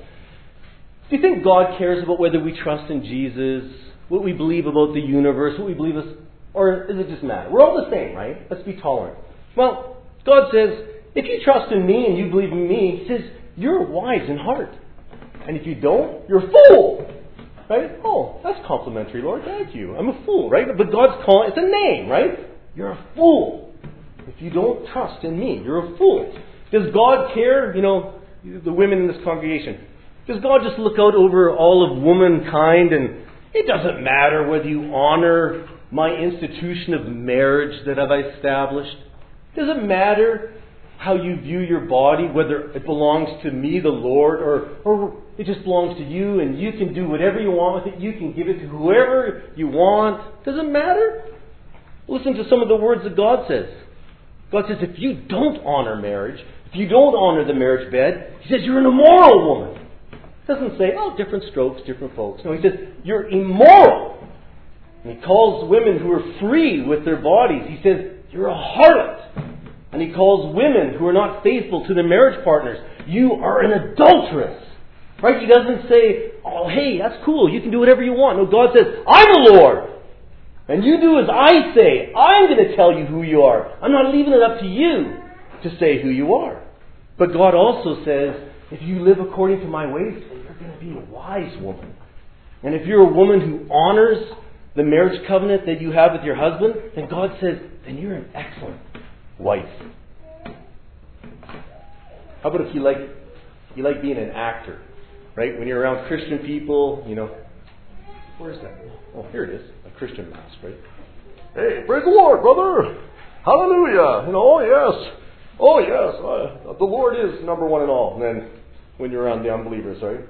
Do you think God cares about whether we trust in Jesus, what we believe about the universe, what we believe is, or is it just matter? We're all the same, right? Let's be tolerant. Well, God says, if you trust in me and you believe in me, He says, you're wise in heart. And if you don't, you're a fool. Right? Oh, that's complimentary, Lord. Thank you. I'm a fool, right? But God's calling, it's a name, right? You're a fool. If you don't trust in me, you're a fool. Does God care? The women in this congregation. Does God just look out over all of womankind and it doesn't matter whether you honor my institution of marriage that I've established? Does it matter how you view your body, whether it belongs to me, the Lord, or it just belongs to you and you can do whatever you want with it? You can give it to whoever you want. Does it matter? Listen to some of the words that God says. God says, if you don't honor marriage, if you don't honor the marriage bed, He says, you're an immoral woman. He doesn't say, different strokes, different folks. No, He says, you're immoral. And He calls women who are free with their bodies, He says, you're a harlot. And He calls women who are not faithful to their marriage partners, you are an adulteress. Right? He doesn't say, oh, hey, that's cool, you can do whatever you want. No, God says, I'm the Lord. And you do as I say. I'm going to tell you who you are. I'm not leaving it up to you to say who you are. But God also says, if you live according to my ways, then you're going to be a wise woman. And if you're a woman who honors the marriage covenant that you have with your husband, then God says, then you're an excellent wife. How about if you like being an actor, right? When you're around Christian people, where is that? Oh, here it is, a Christian mask, right? Hey, praise the Lord, brother! Hallelujah! Oh yes, the Lord is number one in all. And then when you're around the unbelievers, right?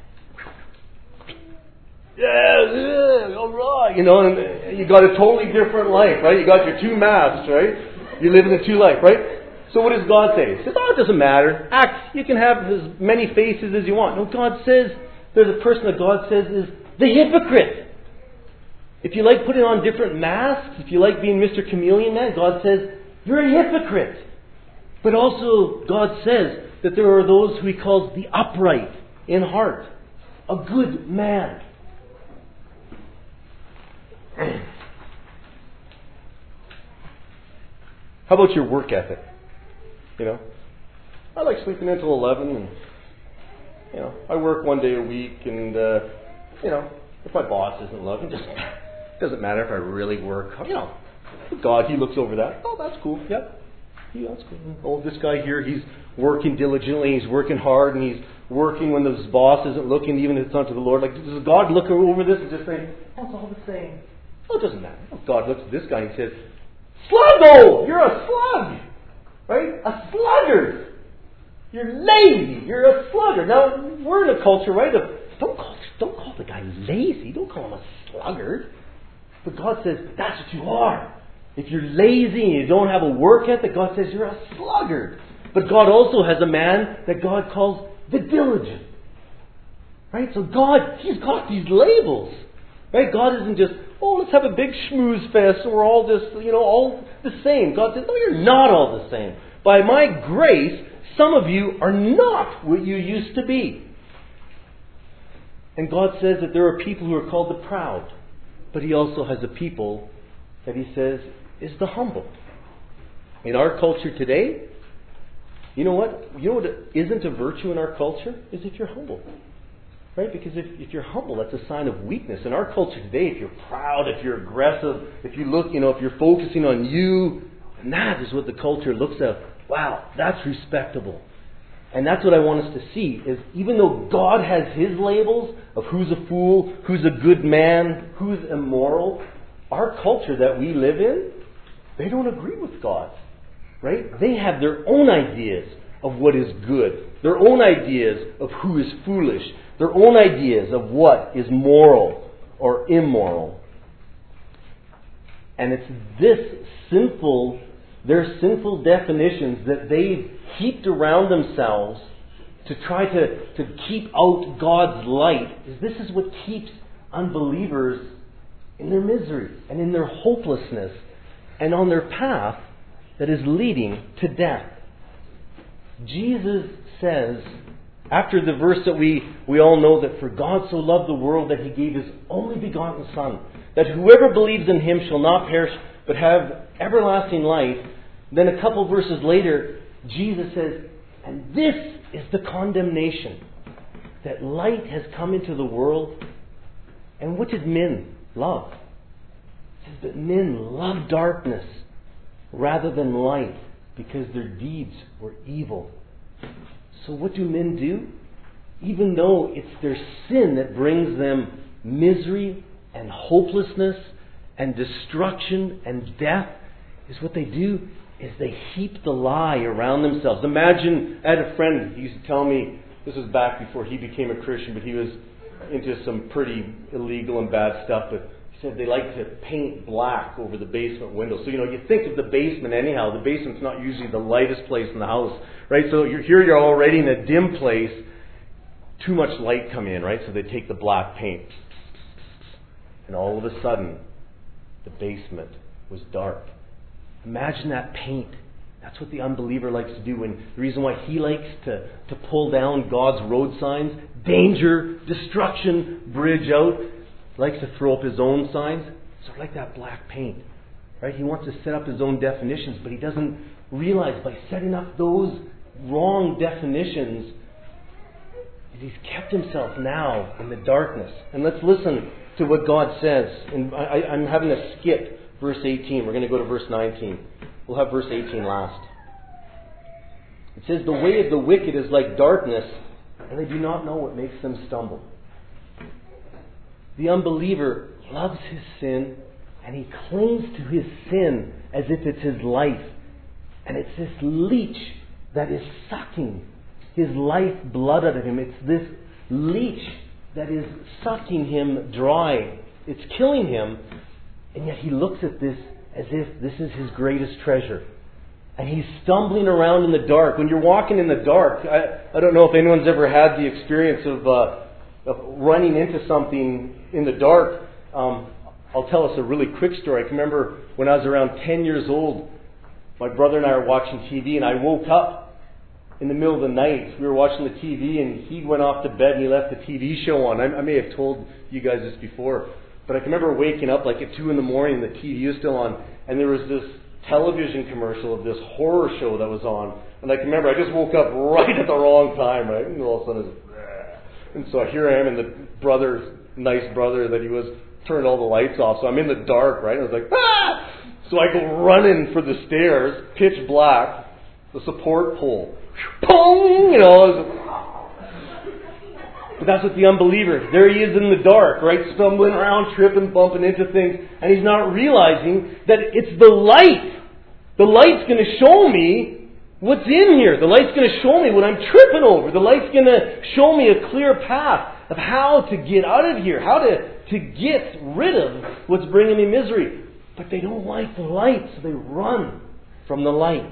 Yeah, all right. And you got a totally different life, right? You got your two masks, right? You live in the two life, right? So what does God say? He says, it doesn't matter. Act. You can have as many faces as you want. No, God says, there's a person that God says is the hypocrite. If you like putting on different masks, if you like being Mr. Chameleon Man, God says, you're a hypocrite. But also, God says that there are those who He calls the upright in heart. A good man. How about your work ethic? I like sleeping until 11 and, I work one day a week and, if my boss isn't looking, just doesn't matter if I really work. God, He looks over that. Oh, that's cool. Yep. Yeah, that's cool. Oh, this guy here, he's working diligently, he's working hard, and he's working when his boss isn't looking, even if it's unto the Lord. Like, does God look over this and just say, oh, it's all the same? Oh, it doesn't matter. God looks at this guy and says, sluggo! You're a slug! Right? A sluggard! You're lazy! You're a sluggard! Now, we're in a culture, right, of don't call the guy lazy. Don't call him a sluggard. But God says, that's what you are. If you're lazy and you don't have a work ethic, God says you're a sluggard. But God also has a man that God calls the diligent. Right? So God, He's got these labels. Right? God isn't just, let's have a big schmooze fest and we're all just, all the same. God says, no, you're not all the same. By my grace, some of you are not what you used to be. And God says that there are people who are called the proud. But He also has a people that He says is the humble. In our culture today, you know what? You know what isn't a virtue in our culture? Is if you're humble. Right? Because if you're humble, that's a sign of weakness. In our culture today, if you're proud, if you're aggressive, if you look, if you're focusing on you, and that is what the culture looks at. Wow, that's respectable. And that's what I want us to see, is even though God has His labels of who's a fool, who's a good man, who's immoral, our culture that we live in, they don't agree with God. Right? They have their own ideas of what is good, their own ideas of who is foolish, their own ideas of what is moral or immoral. And it's their sinful definitions that they've heaped around themselves to try to keep out God's light. This is what keeps unbelievers in their misery and in their hopelessness and on their path that is leading to death. Jesus says, after the verse that we all know, that for God so loved the world that He gave His only begotten Son, that whoever believes in Him shall not perish but have everlasting life. Then a couple verses later, Jesus says, and this is the condemnation, that light has come into the world. And what did men love? It says that men love darkness rather than light because their deeds were evil. So what do men do? Even though it's their sin that brings them misery and hopelessness and destruction and death, is what they do is they heap the lie around themselves. Imagine, I had a friend who used to tell me, this was back before he became a Christian, but he was into some pretty illegal and bad stuff, but he said they like to paint black over the basement window. So, you think of the basement anyhow. The basement's not usually the lightest place in the house, right? So you're already in a dim place. Too much light come in, right? So they take the black paint. And all of a sudden, the basement was dark. Imagine that paint. That's what the unbeliever likes to do. And the reason why he likes to pull down God's road signs, danger, destruction, bridge out, likes to throw up his own signs, sort of like that black paint. Right? He wants to set up his own definitions, but he doesn't realize by setting up those wrong definitions that he's kept himself now in the darkness. And let's listen to what God says. And I'm having to skip verse 18. We're going to go to verse 19. We'll have verse 18 last. It says, the way of the wicked is like darkness, and they do not know what makes them stumble. The unbeliever loves his sin, and he clings to his sin as if it's his life. And it's this leech that is sucking his life blood out of him. It's this leech that is sucking him dry. It's killing him. And yet he looks at this as if this is his greatest treasure. And he's stumbling around in the dark. When you're walking in the dark, I don't know if anyone's ever had the experience of running into something in the dark. I'll tell us a really quick story. I can remember when I was around 10 years old, my brother and I were watching TV, and I woke up in the middle of the night. We were watching the TV, and he went off to bed and he left the TV show on. I may have told you guys this before, but I can remember waking up like at 2 in the morning and the TV was still on, and there was this television commercial of this horror show that was on. And I can remember I just woke up right at the wrong time, right? And all of a sudden and so here I am, and the nice brother that he was, turned all the lights off. So I'm in the dark, right? And I was like, ah! So I go running for the stairs, pitch black, the support pole. Pong! But that's what the unbeliever, there he is in the dark, right? Stumbling around, tripping, bumping into things. And he's not realizing that it's the light. The light's going to show me what's in here. The light's going to show me what I'm tripping over. The light's going to show me a clear path of how to get out of here, how to get rid of what's bringing me misery. But they don't like the light, so they run from the light.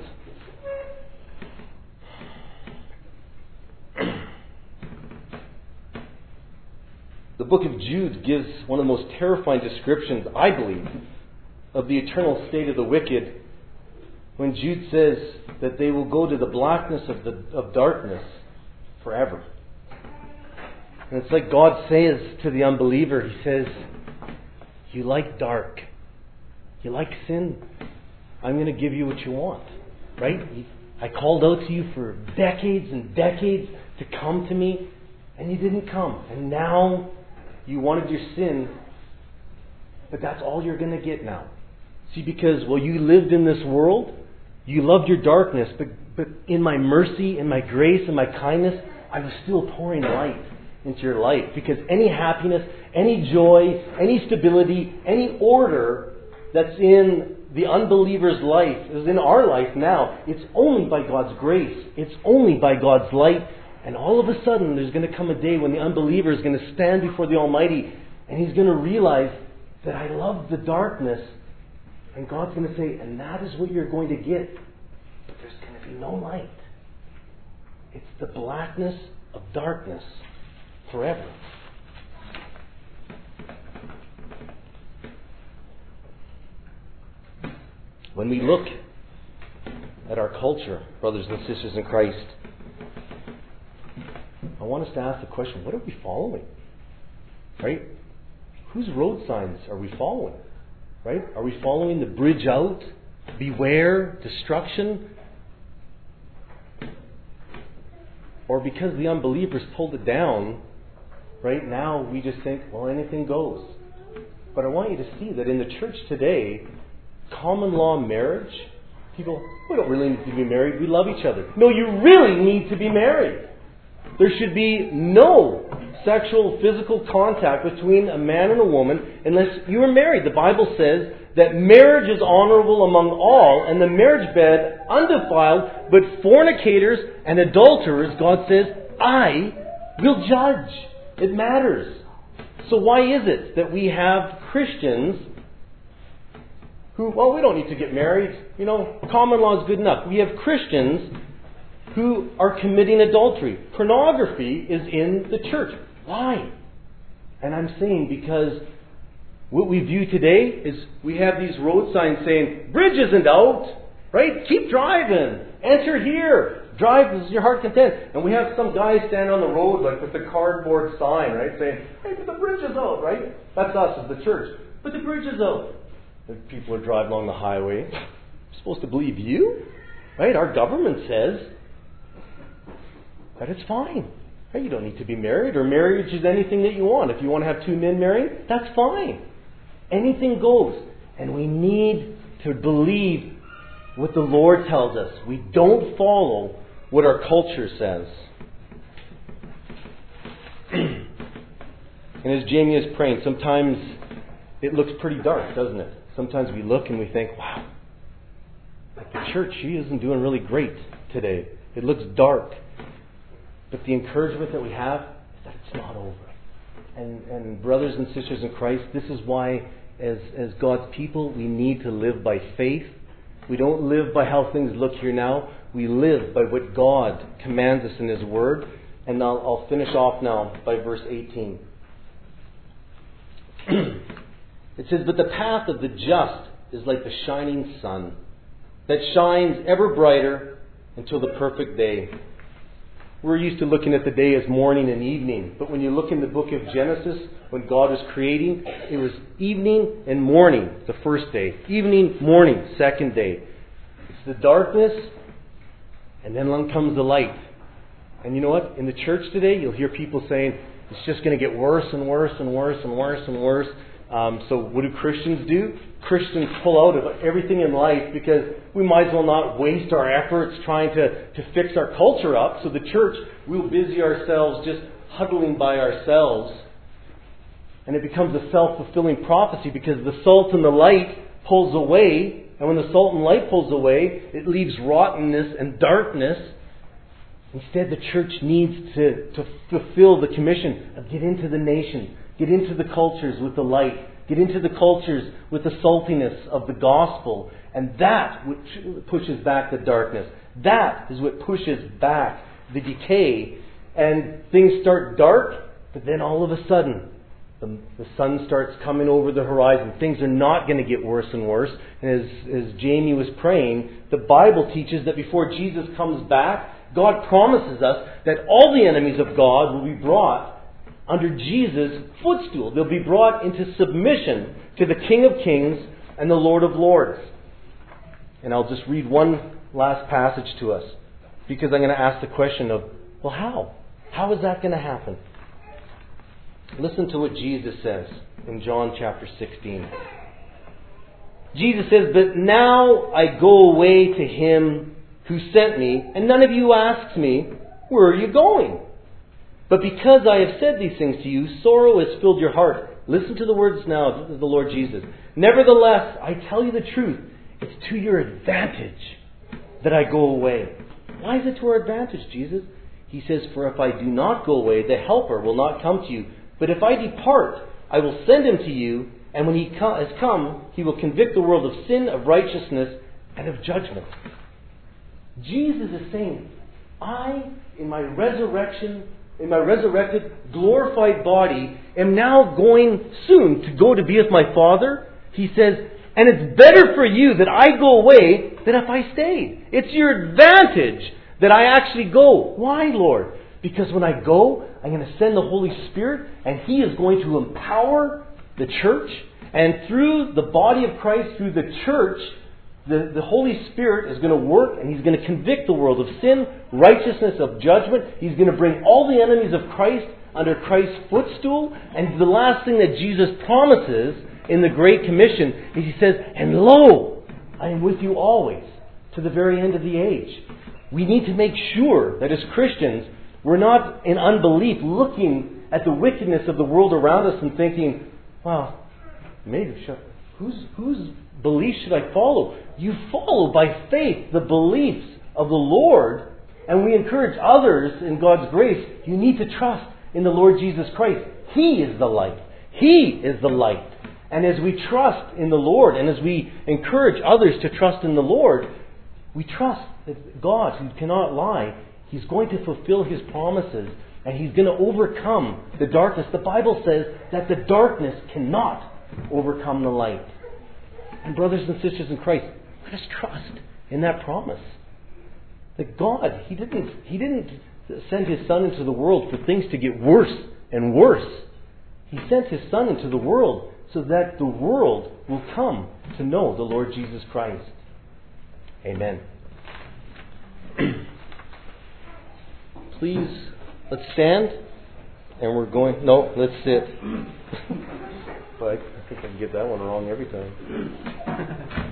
The book of Jude gives one of the most terrifying descriptions, I believe, of the eternal state of the wicked, when Jude says that they will go to the blackness of darkness forever. And it's like God says to the unbeliever, He says, you like dark, you like sin, I'm going to give you what you want. Right? I called out to you for decades and decades to come to me, and you didn't come. And now you wanted your sin, but that's all you're going to get now. See, because, you lived in this world, you loved your darkness, but but in my mercy, in my grace, in my kindness, I was still pouring light into your life. Because any happiness, any joy, any stability, any order that's in the unbeliever's life, is in our life now, it's only by God's grace. It's only by God's light. And all of a sudden, there's going to come a day when the unbeliever is going to stand before the Almighty, and he's going to realize that I love the darkness. And God's going to say, and that is what you're going to get. But there's going to be no light. It's the blackness of darkness forever. When we look at our culture, brothers and sisters in Christ, I want us to ask the question, what are we following? Right? Whose road signs are we following? Right? Are we following the bridge out? Beware, destruction? Or because the unbelievers pulled it down, right now we just think, well, anything goes. But I want you to see that in the church today, common law marriage, people, we don't really need to be married, we love each other. No, you really need to be married. There should be no sexual, physical contact between a man and a woman unless you are married. The Bible says that marriage is honorable among all, and the marriage bed undefiled, but fornicators and adulterers, God says, I will judge. It matters. So why is it that we have Christians who, well, we don't need to get married. You know, common law is good enough. We have Christians who are committing adultery. Pornography is in the church. Why? And I'm saying because what we view today is we have these road signs saying, bridge isn't out, right? Keep driving. Enter here. Drive as your heart content. And we have some guy standing on the road like with the cardboard sign, right? Saying, hey, but the bridge is out, right? That's us as the church. But the bridge is out. And people are driving along the highway. I'm supposed to believe you? Right? Our government says that it's fine. Right? You don't need to be married, or marriage is anything that you want. If you want to have two men marrying, that's fine. Anything goes. And we need to believe what the Lord tells us. We don't follow what our culture says. And as Jamie is praying, sometimes it looks pretty dark, doesn't it? Sometimes we look and we think, wow, like the church, she isn't doing really great today. It looks dark. But the encouragement that we have is that it's not over. And brothers and sisters in Christ, this is why as God's people, we need to live by faith. We don't live by how things look here now. We live by what God commands us in His Word. And I'll finish off now by verse 18. It says, but the path of the just is like the shining sun that shines ever brighter until the perfect day. We're used to looking at the day as morning and evening. But when you look in the book of Genesis, when God was creating, it was evening and morning, the first day. Evening, morning, second day. It's the darkness, and then along comes the light. And you know what? In the church today, you'll hear people saying, it's just going to get worse and worse and worse and worse and worse. So what do Christians do? Christians pull out of everything in life because we might as well not waste our efforts trying to fix our culture up. So the church, we'll busy ourselves just huddling by ourselves. And it becomes a self-fulfilling prophecy because the salt and the light pulls away. And when the salt and light pulls away, it leaves rottenness and darkness. Instead, the church needs to fulfill the commission of get into the nation. Get into the cultures with the light. Get into the cultures with the saltiness of the gospel. And that which pushes back the darkness. That is what pushes back the decay. And things start dark, but then all of a sudden, the sun starts coming over the horizon. Things are not going to get worse and worse. And as Jamie was praying, the Bible teaches that before Jesus comes back, God promises us that all the enemies of God will be brought under Jesus' footstool. They'll be brought into submission to the King of Kings and the Lord of Lords. And I'll just read one last passage to us, because I'm going to ask the question of, well, how? How is that going to happen? Listen to what Jesus says in John chapter 16. Jesus says, but now I go away to Him who sent me, and none of you asks me, where are you going? But because I have said these things to you, sorrow has filled your heart. Listen to the words now of the Lord Jesus. Nevertheless, I tell you the truth. It's to your advantage that I go away. Why is it to our advantage, Jesus? He says, for if I do not go away, the Helper will not come to you. But if I depart, I will send him to you. And when he has come, he will convict the world of sin, of righteousness, and of judgment. Jesus is saying, I, in my resurrected, glorified body, am now going soon to go to be with my Father. He says, and it's better for you that I go away than if I stayed. It's your advantage that I actually go. Why, Lord? Because when I go, I'm going to send the Holy Spirit, and He is going to empower the church. And through the body of Christ, through the church, the Holy Spirit is going to work, and He's going to convict the world of sin, righteousness, of judgment. He's going to bring all the enemies of Christ under Christ's footstool. And the last thing that Jesus promises in the Great Commission is He says, and lo, I am with you always to the very end of the age. We need to make sure that as Christians, we're not in unbelief looking at the wickedness of the world around us and thinking, well, maybe whose beliefs should I follow? You follow by faith the beliefs of the Lord, and we encourage others in God's grace. You need to trust in the Lord Jesus Christ. He is the light. He is the light. And as we trust in the Lord, and as we encourage others to trust in the Lord, we trust that God, who cannot lie, He's going to fulfill His promises, and He's going to overcome the darkness. The Bible says that the darkness cannot overcome the light. And brothers and sisters in Christ, let us trust in that promise. That God, He didn't send His Son into the world for things to get worse and worse. He sent His Son into the world so that the world will come to know the Lord Jesus Christ. Amen. Please, let's stand. And we're going... No, let's sit. But I think I can get that one wrong every time.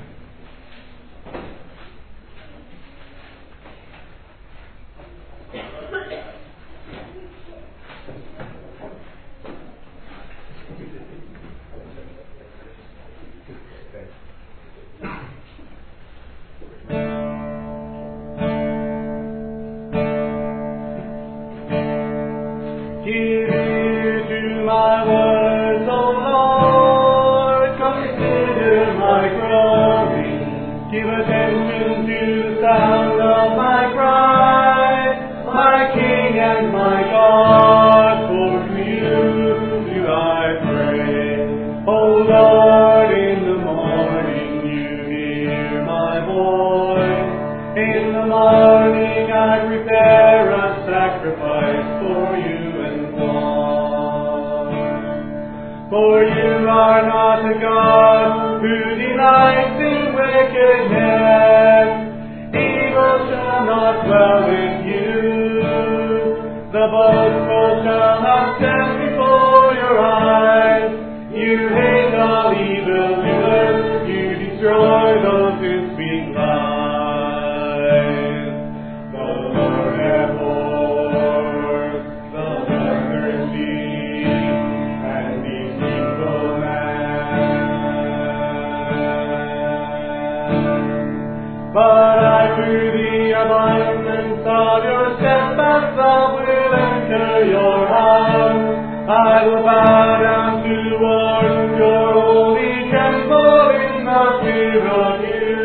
For you are not a God who delights in wickedness. Evil shall not dwell with you. The boastful shall not stand before your eyes. You hate all evildoers. You destroy those who speak lies. The Lord abhors the bloodthirsty and deceitful man. But I, through the abundance of your steadfast love, will enter your house. I will bow down towards your holy temple in the fear of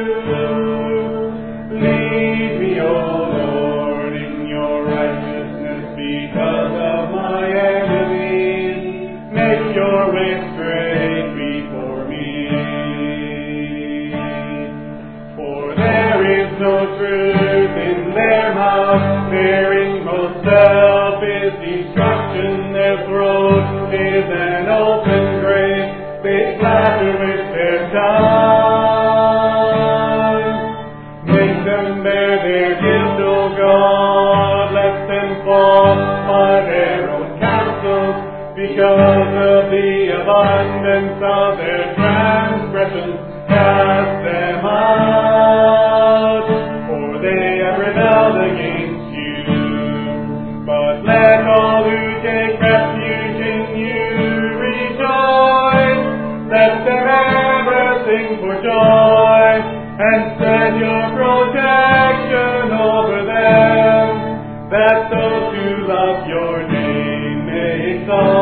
you. Lead me, O Lord, in your righteousness because of my enemies. Make your way straight before me. For there is no truth in their mouth. Their inmost self is destruction. Their throat is an open grave. They flatter with their tongue. Make them bear their guilt, O God. Let them fall by their own counsel. Because of the abundance of their transgressions, cast them out. For they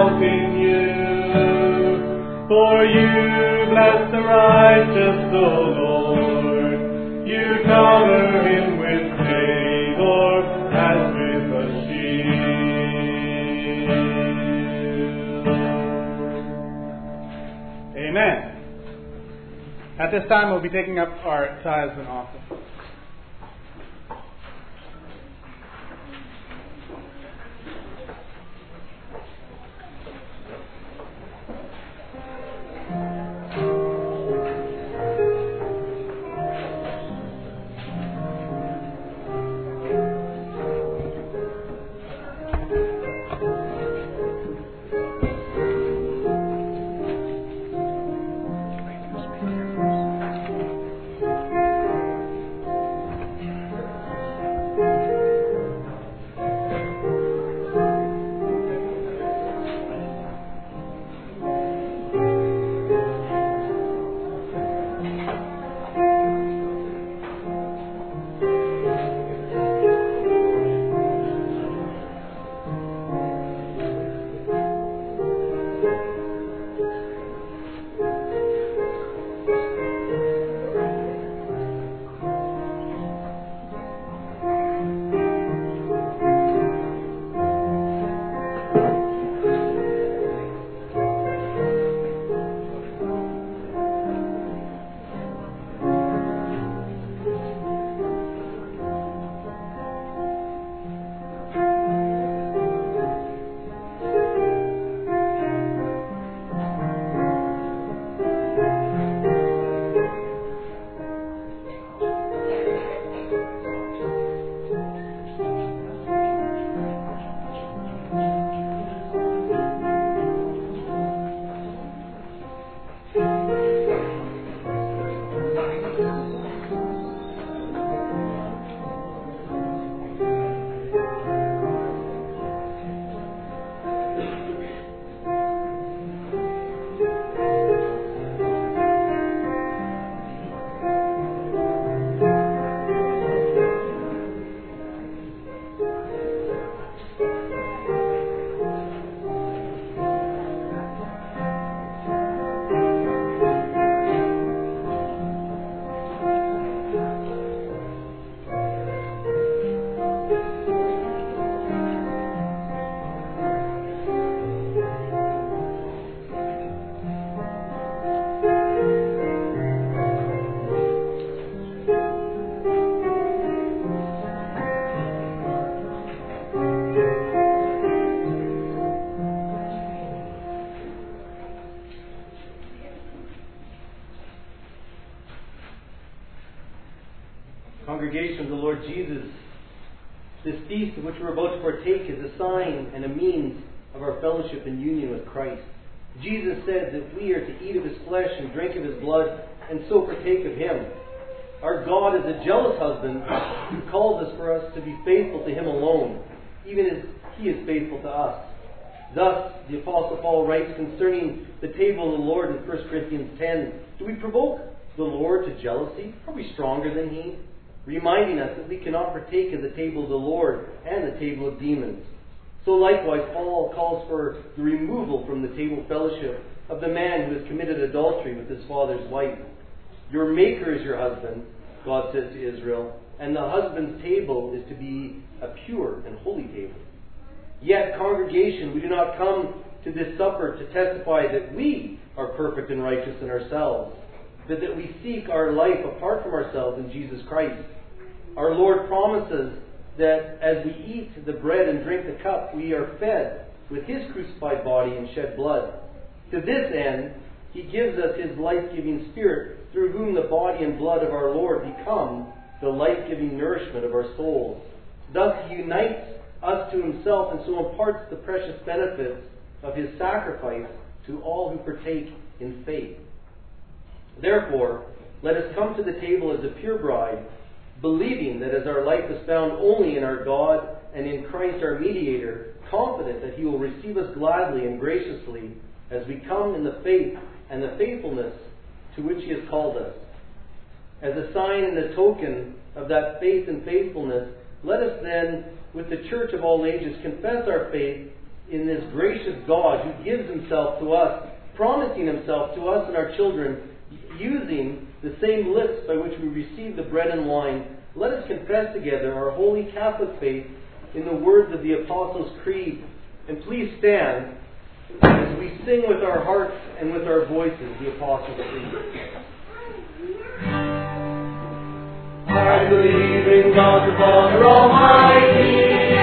help in you. For you bless the righteous, O Lord. You cover him with favor as with a shield. Amen. At this time, we'll be taking up our tithes and offerings. Congregation of the Lord Jesus, this feast of which we're about to partake is a sign and a means of our fellowship and union with Christ. Jesus said that we are to eat of his flesh and drink of his blood and so partake of him. Our God is a jealous husband who calls us for us to be faithful to him alone, even as he is faithful to us. Thus, the Apostle Paul writes concerning the table of the Lord in 1 Corinthians 10, do we provoke the Lord to jealousy? Are we stronger than he? Reminding us that we cannot partake of the table of the Lord and the table of demons. So likewise, Paul calls for the removal from the table fellowship of the man who has committed adultery with his father's wife. Your maker is your husband, God says to Israel, and the husband's table is to be a pure and holy table. Yet, congregation, we do not come to this supper to testify that we are perfect and righteous in ourselves, but that we seek our life apart from ourselves in Jesus Christ. Our Lord promises that as we eat the bread and drink the cup, we are fed with his crucified body and shed blood. To this end, he gives us his life-giving Spirit, through whom the body and blood of our Lord become the life-giving nourishment of our souls. Thus he unites us to himself and so imparts the precious benefits of his sacrifice to all who partake in faith. Therefore, let us come to the table as a pure bride, believing that as our life is found only in our God and in Christ our mediator, confident that he will receive us gladly and graciously as we come in the faith and the faithfulness to which he has called us. As a sign and a token of that faith and faithfulness, let us then, with the church of all ages, confess our faith in this gracious God who gives himself to us, promising himself to us and our children, using the same lips by which we receive the bread and wine, let us confess together our holy Catholic faith in the words of the Apostles' Creed. And please stand as we sing with our hearts and with our voices the Apostles' Creed. I believe in God the Father Almighty,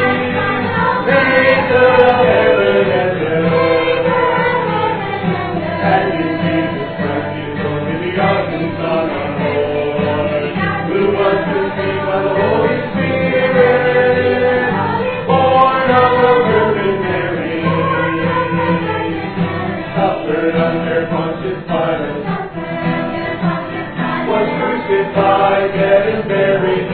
maker of heaven and earth, and in Jesus Christ, His only begotten Son, our Lord, who was conceived by the Holy Spirit, born of the Virgin Mary, suffered under Pontius Pilate, was crucified, dead and buried.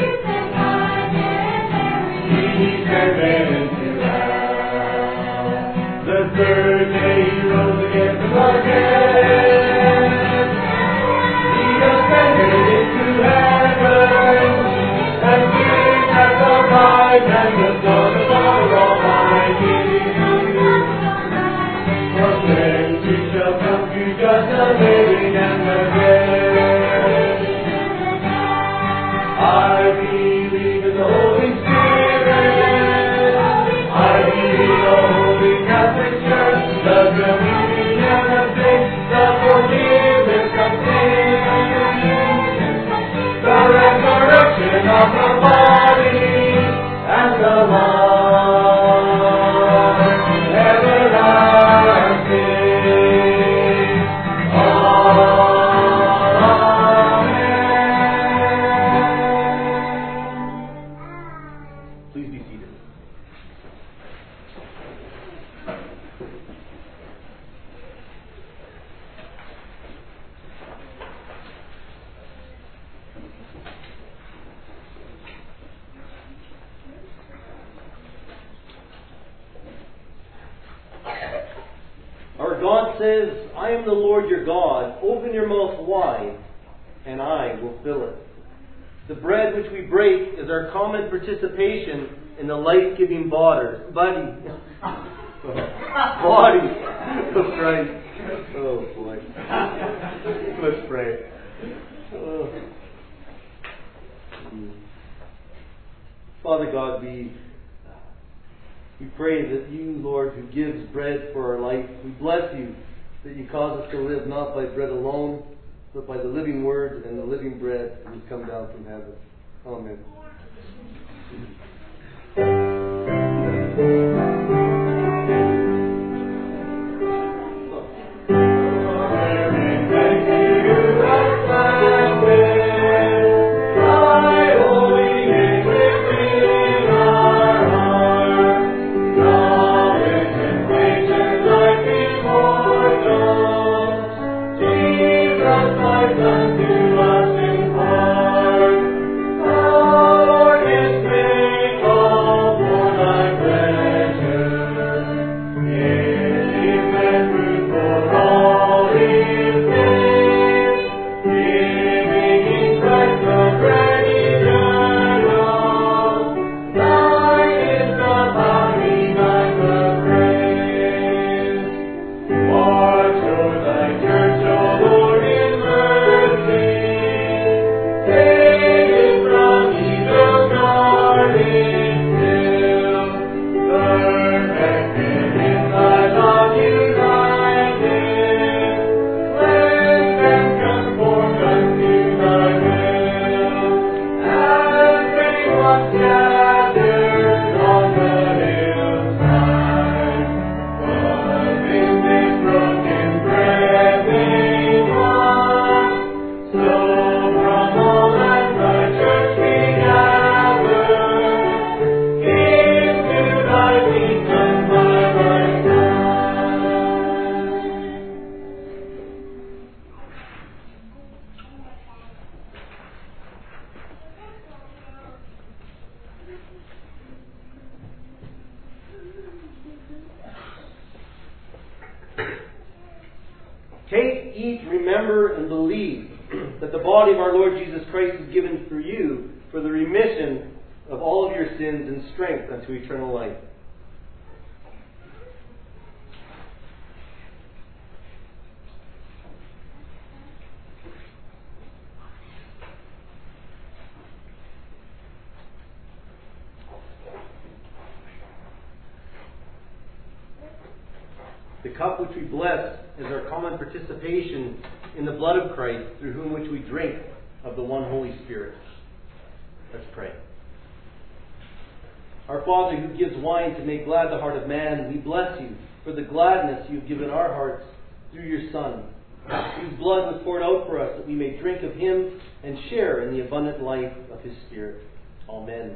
He descended into hell. The third day he rose again from the dead. He ascended into heaven and sits at the right hand of God the Father Almighty. From thence he shall come to judge the living and the dead. I believe in the Holy Spirit. I believe in the Holy Catholic Church, the communion of saints, the forgiveness of sins, the resurrection of the body, and the life everlasting. Please be seated. Our God says, I am the Lord your God. Open your mouth wide, and I will fill it. The bread which we break is our common participation in the life-giving body of Christ. Oh boy. Let's pray. Oh. Father God, we pray that you, Lord, who gives bread for our life, we bless you that you cause us to live not by bread alone, but by the living word and the living bread that has come down from heaven. Amen. Take, eat, remember, and believe that the body of our Lord Jesus Christ is given for you for the remission of all of your sins and strength unto eternal life. The cup which we bless is our common participation in the blood of Christ, through whom which we drink of the one Holy Spirit. Let's pray. Our Father, who gives wine to make glad the heart of man, we bless you for the gladness you've given our hearts through your Son, whose blood was poured out for us, that we may drink of him and share in the abundant life of his Spirit. Amen.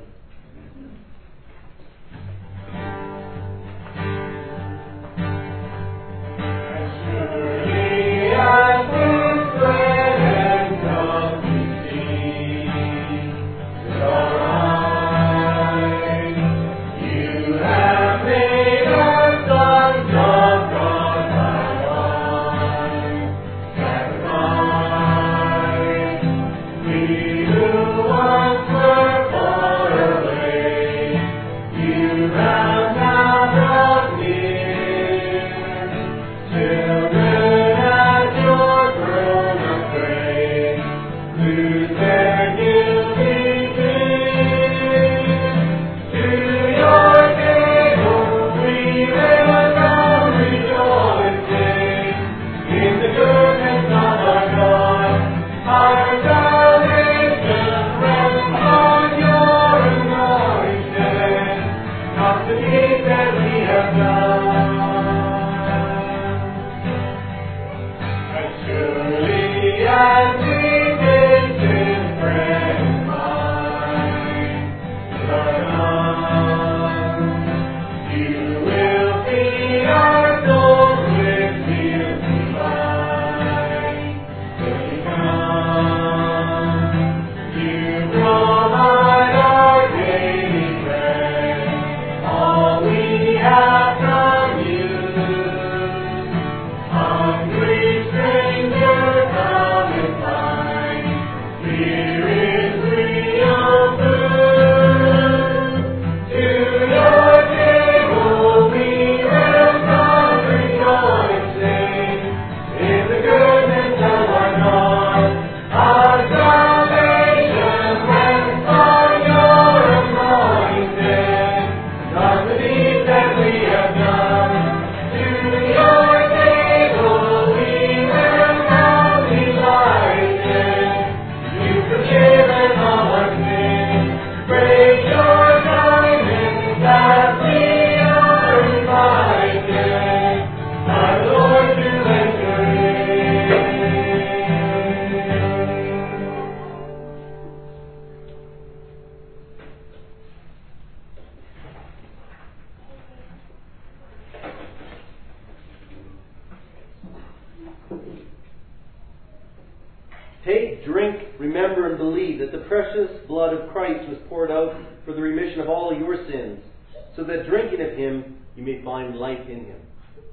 Take, drink, remember, and believe that the precious blood of Christ was poured out for the remission of all your sins, so that drinking of him you may find life in him.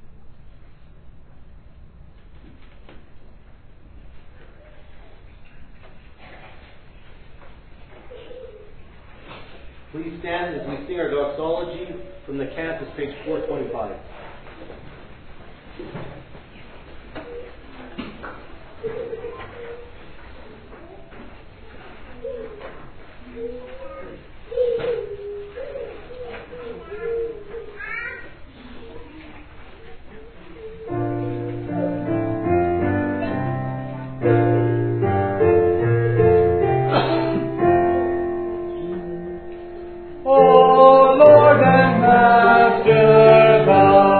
Please stand as we sing our doxology from the cantus, page 425. O Lord and Master, thou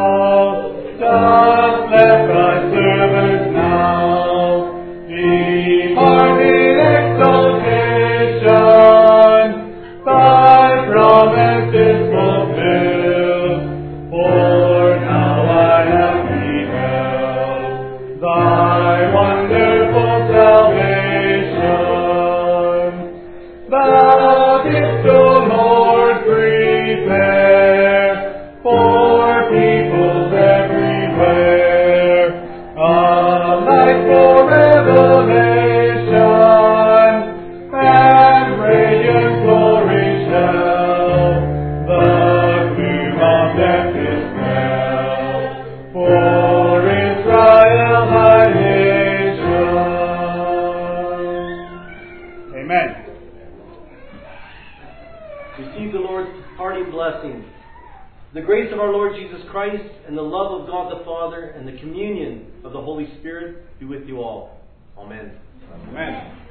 The grace of our Lord Jesus Christ and the love of God the Father and the communion of the Holy Spirit be with you all. Amen. Amen.